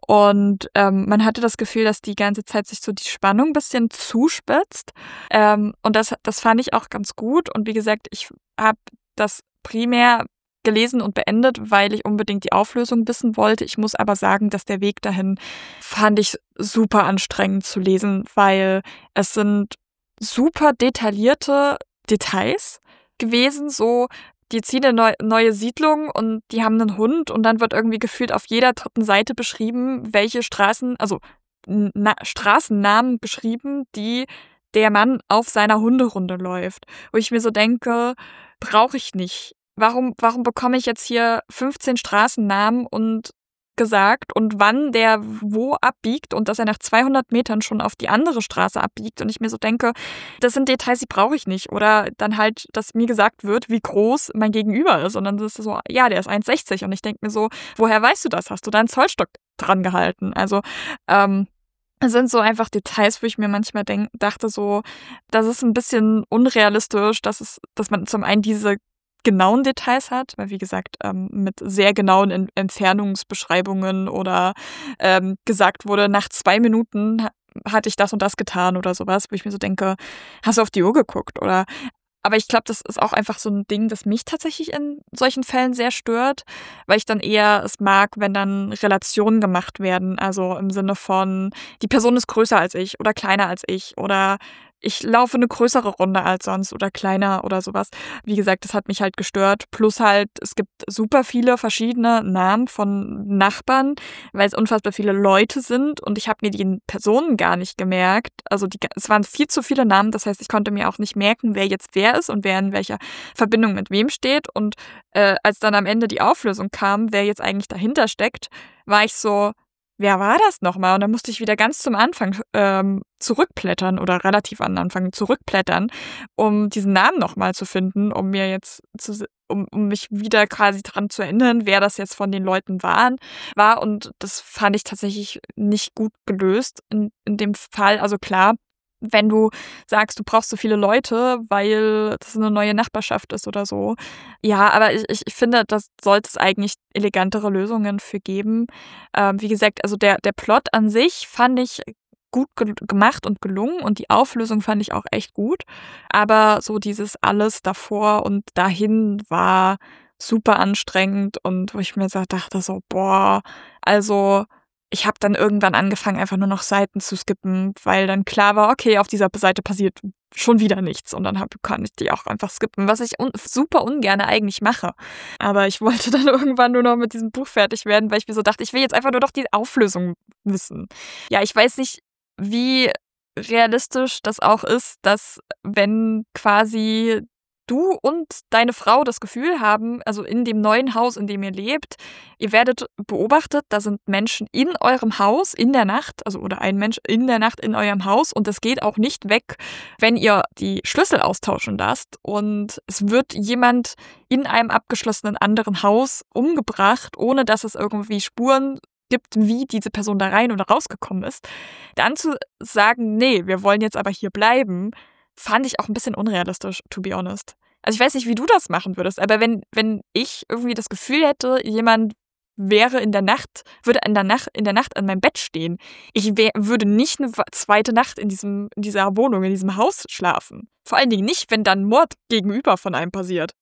Und ähm, man hatte das Gefühl, dass die ganze Zeit sich so die Spannung ein bisschen zuspitzt ähm, und das, das fand ich auch ganz gut und wie gesagt, ich habe das primär gelesen und beendet, weil ich unbedingt die Auflösung wissen wollte. Ich muss aber sagen, dass der Weg dahin fand ich super anstrengend zu lesen, weil es sind super detaillierte Details gewesen, so die ziehen eine neu, neue Siedlung und die haben einen Hund und dann wird irgendwie gefühlt auf jeder dritten Seite beschrieben, welche Straßen, also na, Straßennamen beschrieben, die der Mann auf seiner Hunderunde läuft. Wo ich mir so denke, brauche ich nicht. Warum, warum bekomme ich jetzt hier fünfzehn Straßennamen und gesagt und wann der wo abbiegt und dass er nach zweihundert Metern schon auf die andere Straße abbiegt und ich mir so denke, das sind Details, die brauche ich nicht. Oder dann halt, dass mir gesagt wird, wie groß mein Gegenüber ist und dann ist es so, ja, der ist eins sechzig und ich denke mir so, woher weißt du das? Hast du da einen Zollstock dran gehalten? Also, ähm, es sind so einfach Details, wo ich mir manchmal denk, dachte so, das ist ein bisschen unrealistisch, dass es, dass man zum einen diese genauen Details hat, weil wie gesagt, ähm, mit sehr genauen Ent- Entfernungsbeschreibungen oder ähm, gesagt wurde, nach zwei Minuten ha- hatte ich das und das getan oder sowas, wo ich mir so denke, hast du auf die Uhr geguckt? Oder aber ich glaube, das ist auch einfach so ein Ding, das mich tatsächlich in solchen Fällen sehr stört, weil ich dann eher es mag, wenn dann Relationen gemacht werden, also im Sinne von, die Person ist größer als ich oder kleiner als ich oder ich laufe eine größere Runde als sonst oder kleiner oder sowas. Wie gesagt, das hat mich halt gestört. Plus halt, es gibt super viele verschiedene Namen von Nachbarn, weil es unfassbar viele Leute sind und ich habe mir die Personen gar nicht gemerkt. Also die, es waren viel zu viele Namen, das heißt, ich konnte mir auch nicht merken, wer jetzt wer ist und wer in welcher Verbindung mit wem steht. Und äh, als dann am Ende die Auflösung kam, wer jetzt eigentlich dahinter steckt, war ich so, wer war das nochmal? Und dann musste ich wieder ganz zum Anfang ähm, zurückblättern oder relativ an den Anfang zurückblättern, um diesen Namen nochmal zu finden, um mir jetzt zu, um, um mich wieder quasi dran zu erinnern, wer das jetzt von den Leuten waren, war. Und das fand ich tatsächlich nicht gut gelöst in, in dem Fall. Also klar, wenn du sagst, du brauchst so viele Leute, weil das eine neue Nachbarschaft ist oder so. Ja, aber ich, ich finde, da sollte es eigentlich elegantere Lösungen für geben. Ähm, wie gesagt, also der, der Plot an sich fand ich gut ge- gemacht und gelungen und die Auflösung fand ich auch echt gut. Aber so dieses alles davor und dahin war super anstrengend und wo ich mir so dachte so, boah, also ich habe dann irgendwann angefangen, einfach nur noch Seiten zu skippen, weil dann klar war, okay, auf dieser Seite passiert schon wieder nichts und dann hab, kann ich die auch einfach skippen, was ich un super ungern eigentlich mache. Aber ich wollte dann irgendwann nur noch mit diesem Buch fertig werden, weil ich mir so dachte, ich will jetzt einfach nur noch die Auflösung wissen. Ja, ich weiß nicht, wie realistisch das auch ist, dass wenn quasi du und deine Frau das Gefühl haben, also in dem neuen Haus, in dem ihr lebt, ihr werdet beobachtet, da sind Menschen in eurem Haus in der Nacht, also oder ein Mensch in der Nacht in eurem Haus und das geht auch nicht weg, wenn ihr die Schlüssel austauschen lasst und es wird jemand in einem abgeschlossenen anderen Haus umgebracht, ohne dass es irgendwie Spuren gibt, wie diese Person da rein oder rausgekommen ist. Dann zu sagen, nee, wir wollen jetzt aber hier bleiben, fand ich auch ein bisschen unrealistisch, to be honest. Also ich weiß nicht, wie du das machen würdest, aber wenn, wenn ich irgendwie das Gefühl hätte, jemand wäre in der Nacht, würde in der Nacht, in der Nacht an meinem Bett stehen, ich wär, würde nicht eine zweite Nacht in, diesem, in dieser Wohnung, in diesem Haus schlafen. Vor allen Dingen nicht, wenn dann Mord gegenüber von einem passiert.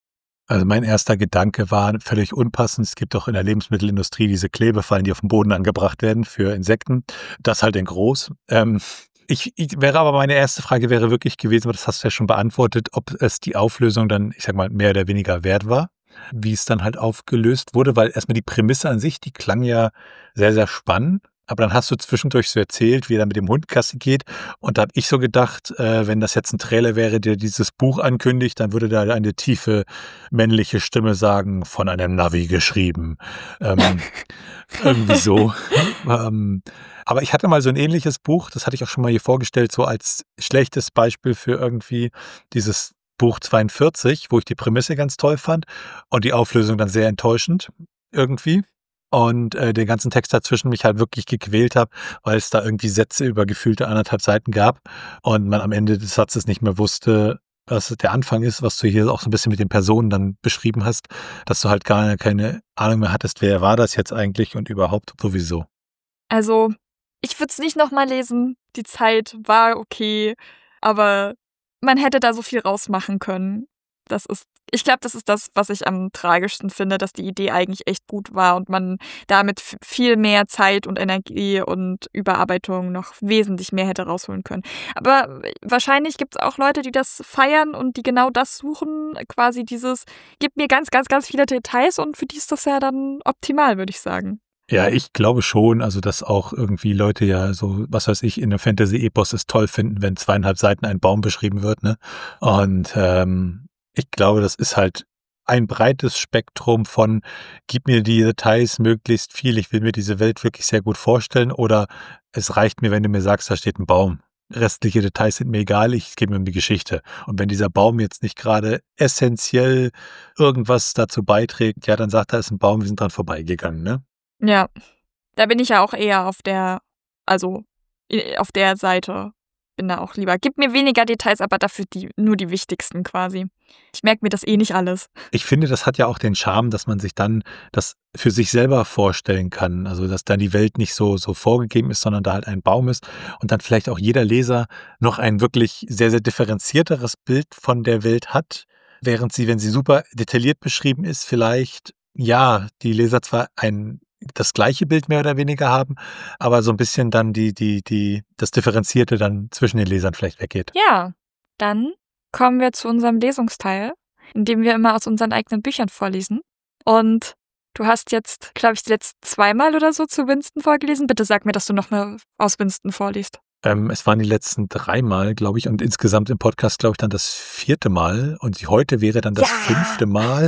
Also mein erster Gedanke war völlig unpassend. Es gibt auch in der Lebensmittelindustrie diese Klebefallen, die auf dem Boden angebracht werden für Insekten. Das halt in groß. Ähm, ich, ich wäre aber meine erste Frage wäre wirklich gewesen, aber das hast du ja schon beantwortet, ob es die Auflösung dann, ich sag mal, mehr oder weniger wert war, wie es dann halt aufgelöst wurde, weil erstmal die Prämisse an sich, die klang ja sehr, sehr spannend. Aber dann hast du zwischendurch so erzählt, wie er mit dem Hund Gassi geht. Und da habe ich so gedacht, äh, wenn das jetzt ein Trailer wäre, der dieses Buch ankündigt, dann würde da eine tiefe männliche Stimme sagen, von einem Navi geschrieben. Ähm, irgendwie so. ähm, aber ich hatte mal so ein ähnliches Buch, das hatte ich auch schon mal hier vorgestellt, so als schlechtes Beispiel für irgendwie dieses Buch zweiundvierzig, wo ich die Prämisse ganz toll fand und die Auflösung dann sehr enttäuschend irgendwie. Und äh, den ganzen Text dazwischen mich halt wirklich gequält habe, weil es da irgendwie Sätze über gefühlte anderthalb Seiten gab und man am Ende des Satzes nicht mehr wusste, was der Anfang ist, was du hier auch so ein bisschen mit den Personen dann beschrieben hast, dass du halt gar keine Ahnung mehr hattest, wer war das jetzt eigentlich und überhaupt sowieso. Also, ich würde es nicht nochmal lesen. Die Zeit war okay, aber man hätte da so viel rausmachen können. Das ist, ich glaube, das ist das, was ich am tragischsten finde, dass die Idee eigentlich echt gut war und man damit f- viel mehr Zeit und Energie und Überarbeitung noch wesentlich mehr hätte rausholen können. Aber wahrscheinlich gibt es auch Leute, die das feiern und die genau das suchen, quasi dieses, gib mir ganz, ganz, ganz viele Details und für die ist das ja dann optimal, würde ich sagen. Ja, ich glaube schon, also dass auch irgendwie Leute ja so, was weiß ich, in einem Fantasy-Epos es toll finden, wenn zweieinhalb Seiten ein Baum beschrieben wird, ne? Und ähm, ich glaube, das ist halt ein breites Spektrum von, gib mir die Details möglichst viel, ich will mir diese Welt wirklich sehr gut vorstellen, oder es reicht mir, wenn du mir sagst, da steht ein Baum. Restliche Details sind mir egal, ich gehe mir um die Geschichte. Und wenn dieser Baum jetzt nicht gerade essentiell irgendwas dazu beiträgt, ja, dann sagt er, es ist ein Baum, wir sind dran vorbeigegangen, ne? Ja, da bin ich ja auch eher auf der, also i- auf der Seite. Bin da auch lieber. Gib mir weniger Details, aber dafür die, nur die wichtigsten quasi. Ich merke mir das eh nicht alles. Ich finde, das hat ja auch den Charme, dass man sich dann das für sich selber vorstellen kann. Also, dass dann die Welt nicht so, so vorgegeben ist, sondern da halt ein Baum ist und dann vielleicht auch jeder Leser noch ein wirklich sehr, sehr differenzierteres Bild von der Welt hat, während sie, wenn sie super detailliert beschrieben ist, vielleicht, ja, die Leser zwar ein das gleiche Bild mehr oder weniger haben, aber so ein bisschen dann die, die, die, das Differenzierte dann zwischen den Lesern vielleicht weggeht. Ja, dann kommen wir zu unserem Lesungsteil, in dem wir immer aus unseren eigenen Büchern vorlesen. Und du hast jetzt, glaube ich, jetzt zweimal oder so zu Winston vorgelesen. Bitte sag mir, dass du nochmal aus Winston vorliest. Ähm, es waren die letzten dreimal, glaube ich, und insgesamt im Podcast, glaube ich, dann das vierte Mal. Und heute wäre dann das Ja. fünfte Mal.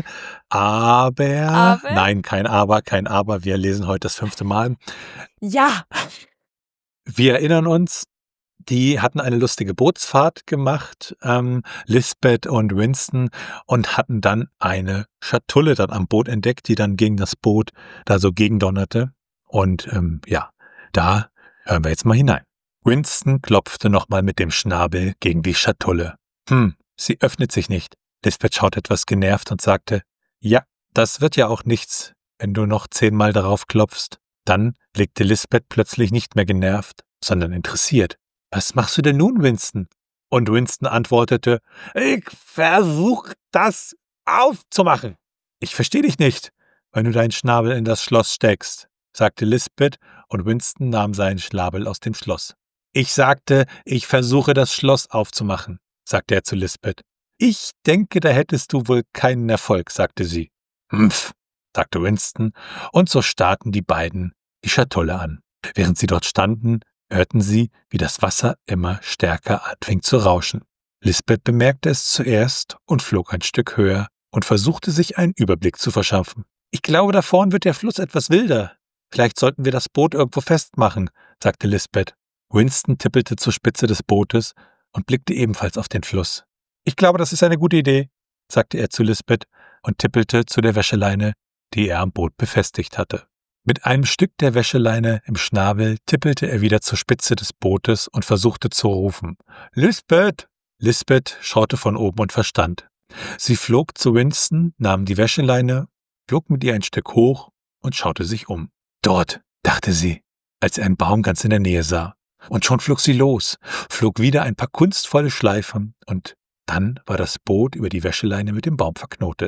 Aber, Aber? nein, kein Aber, kein Aber. Wir lesen heute das fünfte Mal. Ja. Wir erinnern uns, die hatten eine lustige Bootsfahrt gemacht, ähm, Lisbeth und Winston, und hatten dann eine Schatulle dann am Boot entdeckt, die dann gegen das Boot da so gegendonnerte. Und ähm, ja, da hören wir jetzt mal hinein. Winston klopfte nochmal mit dem Schnabel gegen die Schatulle. Hm, sie öffnet sich nicht. Lisbeth schaut etwas genervt und sagte, ja, das wird ja auch nichts, wenn du noch zehnmal darauf klopfst. Dann blickte Lisbeth plötzlich nicht mehr genervt, sondern interessiert. Was machst du denn nun, Winston? Und Winston antwortete, ich versuch das aufzumachen. Ich verstehe dich nicht, wenn du deinen Schnabel in das Schloss steckst, sagte Lisbeth, und Winston nahm seinen Schnabel aus dem Schloss. Ich sagte, ich versuche das Schloss aufzumachen, sagte er zu Lisbeth. Ich denke, da hättest du wohl keinen Erfolg, sagte sie. Mpf, sagte Winston, und so starrten die beiden die Schatulle an. Während sie dort standen, hörten sie, wie das Wasser immer stärker anfing zu rauschen. Lisbeth bemerkte es zuerst und flog ein Stück höher und versuchte sich einen Überblick zu verschaffen. Ich glaube, da vorn wird der Fluss etwas wilder. Vielleicht sollten wir das Boot irgendwo festmachen, sagte Lisbeth. Winston tippelte zur Spitze des Bootes und blickte ebenfalls auf den Fluss. Ich glaube, das ist eine gute Idee, sagte er zu Lisbeth und tippelte zu der Wäscheleine, die er am Boot befestigt hatte. Mit einem Stück der Wäscheleine im Schnabel tippelte er wieder zur Spitze des Bootes und versuchte zu rufen. Lisbeth! Lisbeth schaute von oben und verstand. Sie flog zu Winston, nahm die Wäscheleine, flog mit ihr ein Stück hoch und schaute sich um. Dort, dachte sie, als er einen Baum ganz in der Nähe sah. Und schon flog sie los, flog wieder ein paar kunstvolle Schleifen und dann war das Boot über die Wäscheleine mit dem Baum verknotet.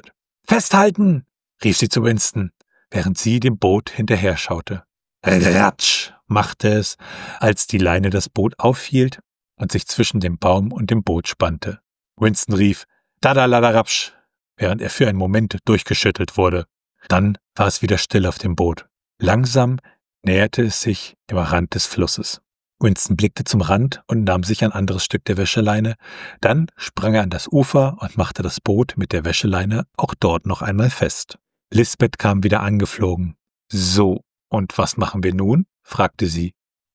Festhalten, rief sie zu Winston, während sie dem Boot hinterher schaute. Ratsch, machte es, als die Leine das Boot aufhielt und sich zwischen dem Baum und dem Boot spannte. Winston rief Dadaladadapsch, während er für einen Moment durchgeschüttelt wurde. Dann war es wieder still auf dem Boot. Langsam näherte es sich dem Rand des Flusses. Winston blickte zum Rand und nahm sich ein anderes Stück der Wäscheleine. Dann sprang er an das Ufer und machte das Boot mit der Wäscheleine auch dort noch einmal fest. Lisbeth kam wieder angeflogen. »So, und was machen wir nun?« fragte sie.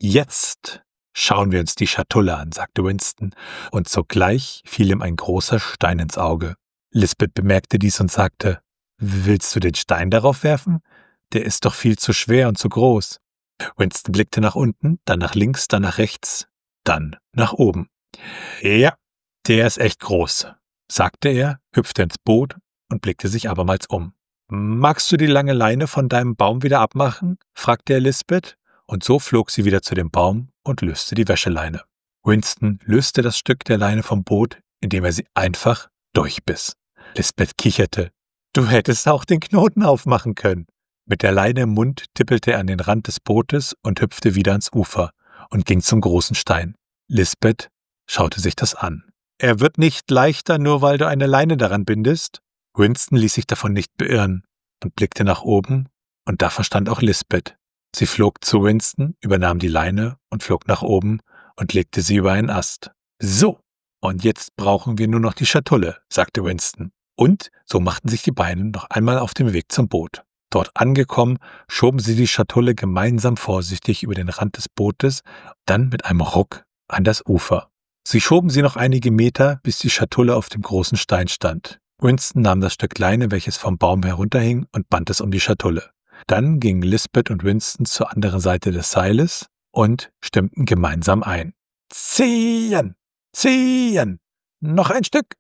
»Jetzt schauen wir uns die Schatulle an«, sagte Winston, und sogleich fiel ihm ein großer Stein ins Auge. Lisbeth bemerkte dies und sagte, »Willst du den Stein darauf werfen? Der ist doch viel zu schwer und zu groß.« Winston blickte nach unten, dann nach links, dann nach rechts, dann nach oben. »Ja, der ist echt groß«, sagte er, hüpfte ins Boot und blickte sich abermals um. »Magst du die lange Leine von deinem Baum wieder abmachen?« fragte er Lisbeth, und so flog sie wieder zu dem Baum und löste die Wäscheleine. Winston löste das Stück der Leine vom Boot, indem er sie einfach durchbiss. Lisbeth kicherte. »Du hättest auch den Knoten aufmachen können.« Mit der Leine im Mund tippelte er an den Rand des Bootes und hüpfte wieder ans Ufer und ging zum großen Stein. Lisbeth schaute sich das an. »Er wird nicht leichter, nur weil du eine Leine daran bindest?« Winston ließ sich davon nicht beirren und blickte nach oben, und da verstand auch Lisbeth. Sie flog zu Winston, übernahm die Leine und flog nach oben und legte sie über einen Ast. »So, und jetzt brauchen wir nur noch die Schatulle«, sagte Winston. Und so machten sich die beiden noch einmal auf den Weg zum Boot. Dort angekommen, schoben sie die Schatulle gemeinsam vorsichtig über den Rand des Bootes, dann mit einem Ruck an das Ufer. Sie schoben sie noch einige Meter, bis die Schatulle auf dem großen Stein stand. Winston nahm das Stück Leine, welches vom Baum herunterhing, und band es um die Schatulle. Dann gingen Lisbeth und Winston zur anderen Seite des Seiles und stimmten gemeinsam ein. »Ziehen! Ziehen! Noch ein Stück!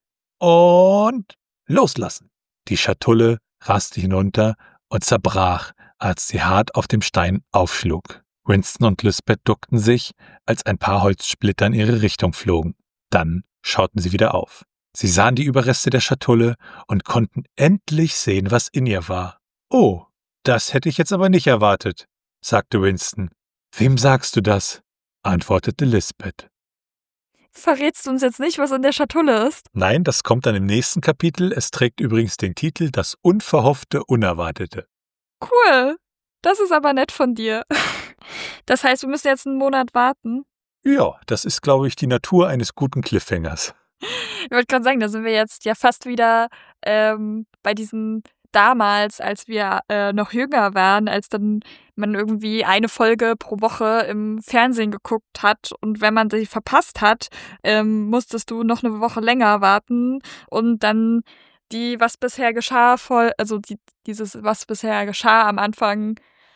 Und loslassen!« Die Schatulle raste hinunter und zerbrach, als sie hart auf dem Stein aufschlug. Winston und Lisbeth duckten sich, als ein paar Holzsplitter in ihre Richtung flogen. Dann schauten sie wieder auf. Sie sahen die Überreste der Schatulle und konnten endlich sehen, was in ihr war. »Oh, das hätte ich jetzt aber nicht erwartet«, sagte Winston. »Wem sagst du das?« antwortete Lisbeth. Verrätst du uns jetzt nicht, was in der Schatulle ist? Nein, das kommt dann im nächsten Kapitel. Es trägt übrigens den Titel »Das Unverhoffte, Unerwartete«. Cool, das ist aber nett von dir. Das heißt, wir müssen jetzt einen Monat warten? Ja, das ist, glaube ich, die Natur eines guten Cliffhangers. Ich wollte gerade sagen, da sind wir jetzt ja fast wieder ähm, bei diesen damals, als wir äh, noch jünger waren, als dann man irgendwie eine Folge pro Woche im Fernsehen geguckt hat und wenn man sie verpasst hat, ähm, musstest du noch eine Woche länger warten und dann die Was bisher geschah, voll, also die, dieses Was bisher geschah am Anfang.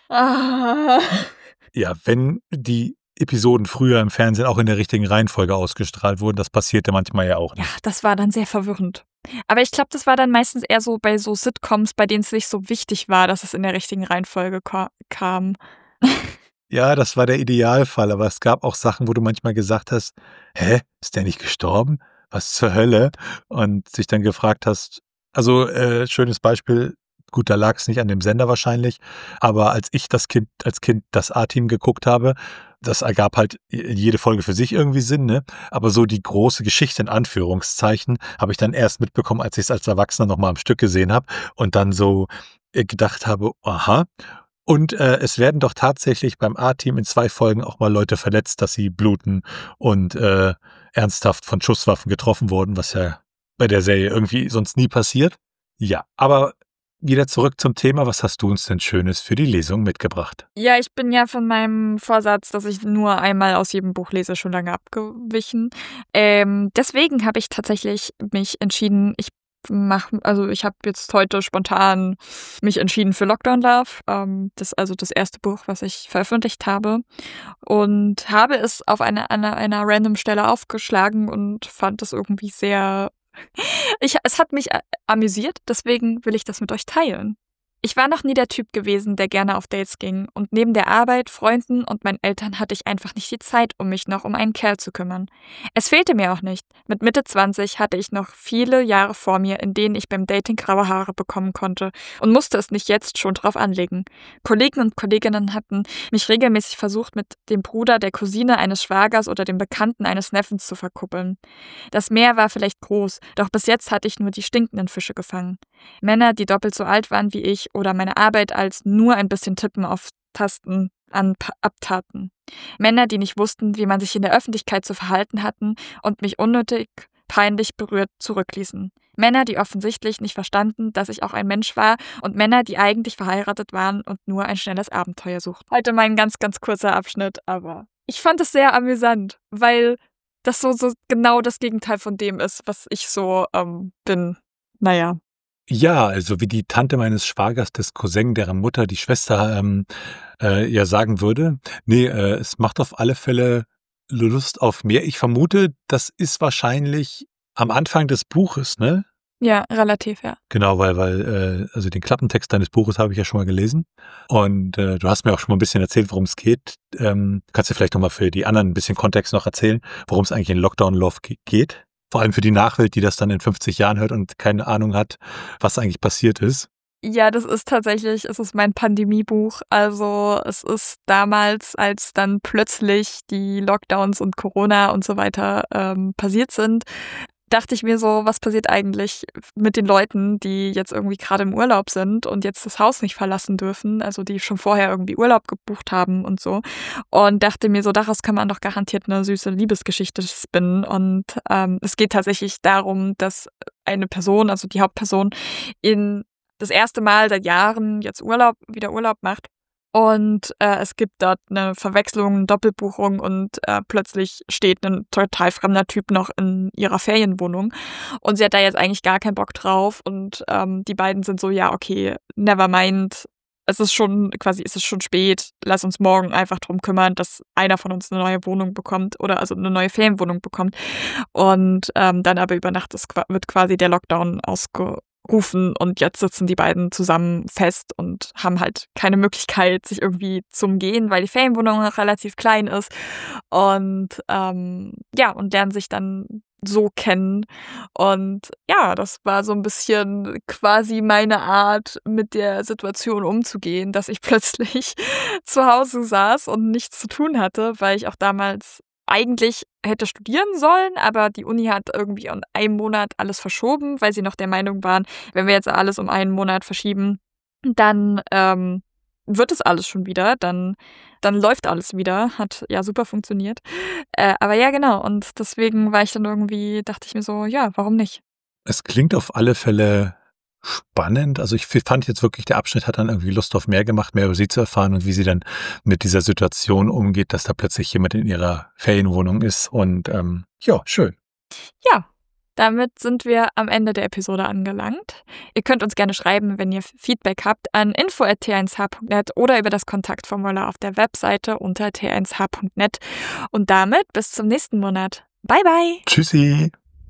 Ah. Ja, wenn die Episoden früher im Fernsehen auch in der richtigen Reihenfolge ausgestrahlt wurden, das passierte manchmal ja auch nicht. Ja, das war dann sehr verwirrend. Aber ich glaube, das war dann meistens eher so bei so Sitcoms, bei denen es nicht so wichtig war, dass es in der richtigen Reihenfolge ka- kam. Ja, das war der Idealfall, aber es gab auch Sachen, wo du manchmal gesagt hast, hä, ist der nicht gestorben? Was zur Hölle? Und sich dann gefragt hast, also äh, schönes Beispiel, gut, da lag es nicht an dem Sender wahrscheinlich, aber als ich das Kind, als Kind das A-Team geguckt habe, das ergab halt jede Folge für sich irgendwie Sinn, ne? Aber so die große Geschichte in Anführungszeichen habe ich dann erst mitbekommen, als ich es als Erwachsener nochmal am Stück gesehen habe und dann so gedacht habe, aha. Und äh, es werden doch tatsächlich beim A-Team in zwei Folgen auch mal Leute verletzt, dass sie bluten und äh, ernsthaft von Schusswaffen getroffen wurden, was ja bei der Serie irgendwie sonst nie passiert. Ja, aber wieder zurück zum Thema. Was hast du uns denn Schönes für die Lesung mitgebracht? Ja, ich bin ja von meinem Vorsatz, dass ich nur einmal aus jedem Buch lese, schon lange abgewichen. Ähm, deswegen habe ich tatsächlich mich entschieden, ich mache, also ich habe jetzt heute spontan mich entschieden für Lockdown Love. Ähm, das ist also das erste Buch, was ich veröffentlicht habe. Und habe es auf einer, einer, einer random Stelle aufgeschlagen und fand es irgendwie sehr... Ich, es hat mich amüsiert, deswegen will ich das mit euch teilen. Ich war noch nie der Typ gewesen, der gerne auf Dates ging. Und neben der Arbeit, Freunden und meinen Eltern hatte ich einfach nicht die Zeit, um mich noch um einen Kerl zu kümmern. Es fehlte mir auch nicht. Mit Mitte zwanzig hatte ich noch viele Jahre vor mir, in denen ich beim Dating graue Haare bekommen konnte und musste es nicht jetzt schon drauf anlegen. Kollegen und Kolleginnen hatten mich regelmäßig versucht, mit dem Bruder der Cousine eines Schwagers oder dem Bekannten eines Neffens zu verkuppeln. Das Meer war vielleicht groß, doch bis jetzt hatte ich nur die stinkenden Fische gefangen. Männer, die doppelt so alt waren wie ich oder meine Arbeit als nur ein bisschen Tippen auf Tasten an abtaten. Männer, die nicht wussten, wie man sich in der Öffentlichkeit zu verhalten hatten und mich unnötig, peinlich berührt zurückließen. Männer, die offensichtlich nicht verstanden, dass ich auch ein Mensch war und Männer, die eigentlich verheiratet waren und nur ein schnelles Abenteuer suchten. Heute mal ein ganz, ganz kurzer Abschnitt, aber ich fand es sehr amüsant, weil das so, so genau das Gegenteil von dem ist, was ich so ähm, bin. Naja. Ja, also wie die Tante meines Schwagers, des Cousin, deren Mutter die Schwester ähm, äh, ja sagen würde. Nee, äh, es macht auf alle Fälle Lust auf mehr. Ich vermute, das ist wahrscheinlich am Anfang des Buches, ne? Ja, relativ, ja. Genau, weil, weil, äh, also den Klappentext deines Buches habe ich ja schon mal gelesen. Und äh, du hast mir auch schon mal ein bisschen erzählt, worum es geht. Ähm, kannst du vielleicht noch mal für die anderen ein bisschen Kontext noch erzählen, worum es eigentlich in Lockdown Love ge- geht? Vor allem für die Nachwelt, die das dann in fünfzig Jahren hört und keine Ahnung hat, was eigentlich passiert ist. Ja, das ist tatsächlich, es ist mein Pandemiebuch. Also es ist damals, als dann plötzlich die Lockdowns und Corona und so weiter ähm, passiert sind, dachte ich mir so, was passiert eigentlich mit den Leuten, die jetzt irgendwie gerade im Urlaub sind und jetzt das Haus nicht verlassen dürfen, also die schon vorher irgendwie Urlaub gebucht haben und so. Und dachte mir so, daraus kann man doch garantiert eine süße Liebesgeschichte spinnen. Und ähm, es geht tatsächlich darum, dass eine Person, also die Hauptperson, in das erste Mal seit Jahren jetzt Urlaub, wieder Urlaub macht. Und äh, es gibt dort eine Verwechslung, eine Doppelbuchung und äh, plötzlich steht ein total fremder Typ noch in ihrer Ferienwohnung. Und sie hat da jetzt eigentlich gar keinen Bock drauf. Und ähm, die beiden sind so, ja, okay, never mind. Es ist schon, quasi, es ist schon spät. Lass uns morgen einfach drum kümmern, dass einer von uns eine neue Wohnung bekommt oder also eine neue Ferienwohnung bekommt. Und ähm, dann aber über Nacht ist, wird quasi der Lockdown ausgerufen. Und jetzt sitzen die beiden zusammen fest und haben halt keine Möglichkeit, sich irgendwie zu umgehen, weil die Ferienwohnung noch relativ klein ist. Und ähm, ja, und lernen sich dann so kennen. Und ja, das war so ein bisschen quasi meine Art, mit der Situation umzugehen, dass ich plötzlich zu Hause saß und nichts zu tun hatte, weil ich auch damals eigentlich hätte studieren sollen, aber die Uni hat irgendwie in einem Monat alles verschoben, weil sie noch der Meinung waren, wenn wir jetzt alles um einen Monat verschieben, dann ähm, wird es alles schon wieder, dann, dann läuft alles wieder. Hat ja super funktioniert. Äh, aber ja, genau. Und deswegen war ich dann irgendwie, dachte ich mir so, ja, warum nicht? Es klingt auf alle Fälle spannend. Also ich fand jetzt wirklich, der Abschnitt hat dann irgendwie Lust auf mehr gemacht, mehr über sie zu erfahren und wie sie dann mit dieser Situation umgeht, dass da plötzlich jemand in ihrer Ferienwohnung ist. Und ähm, ja, schön. Ja, damit sind wir am Ende der Episode angelangt. Ihr könnt uns gerne schreiben, wenn ihr Feedback habt, an info at t eins h punkt net oder über das Kontaktformular auf der Webseite unter t eins h punkt net. Und damit bis zum nächsten Monat. Bye, bye. Tschüssi.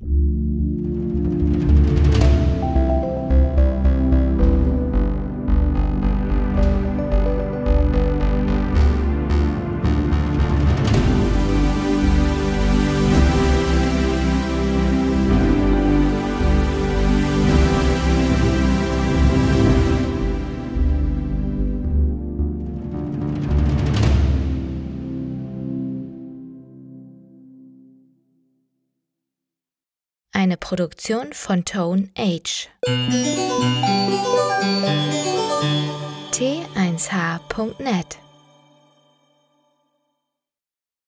Eine Produktion von Tone Age. t eins h punkt net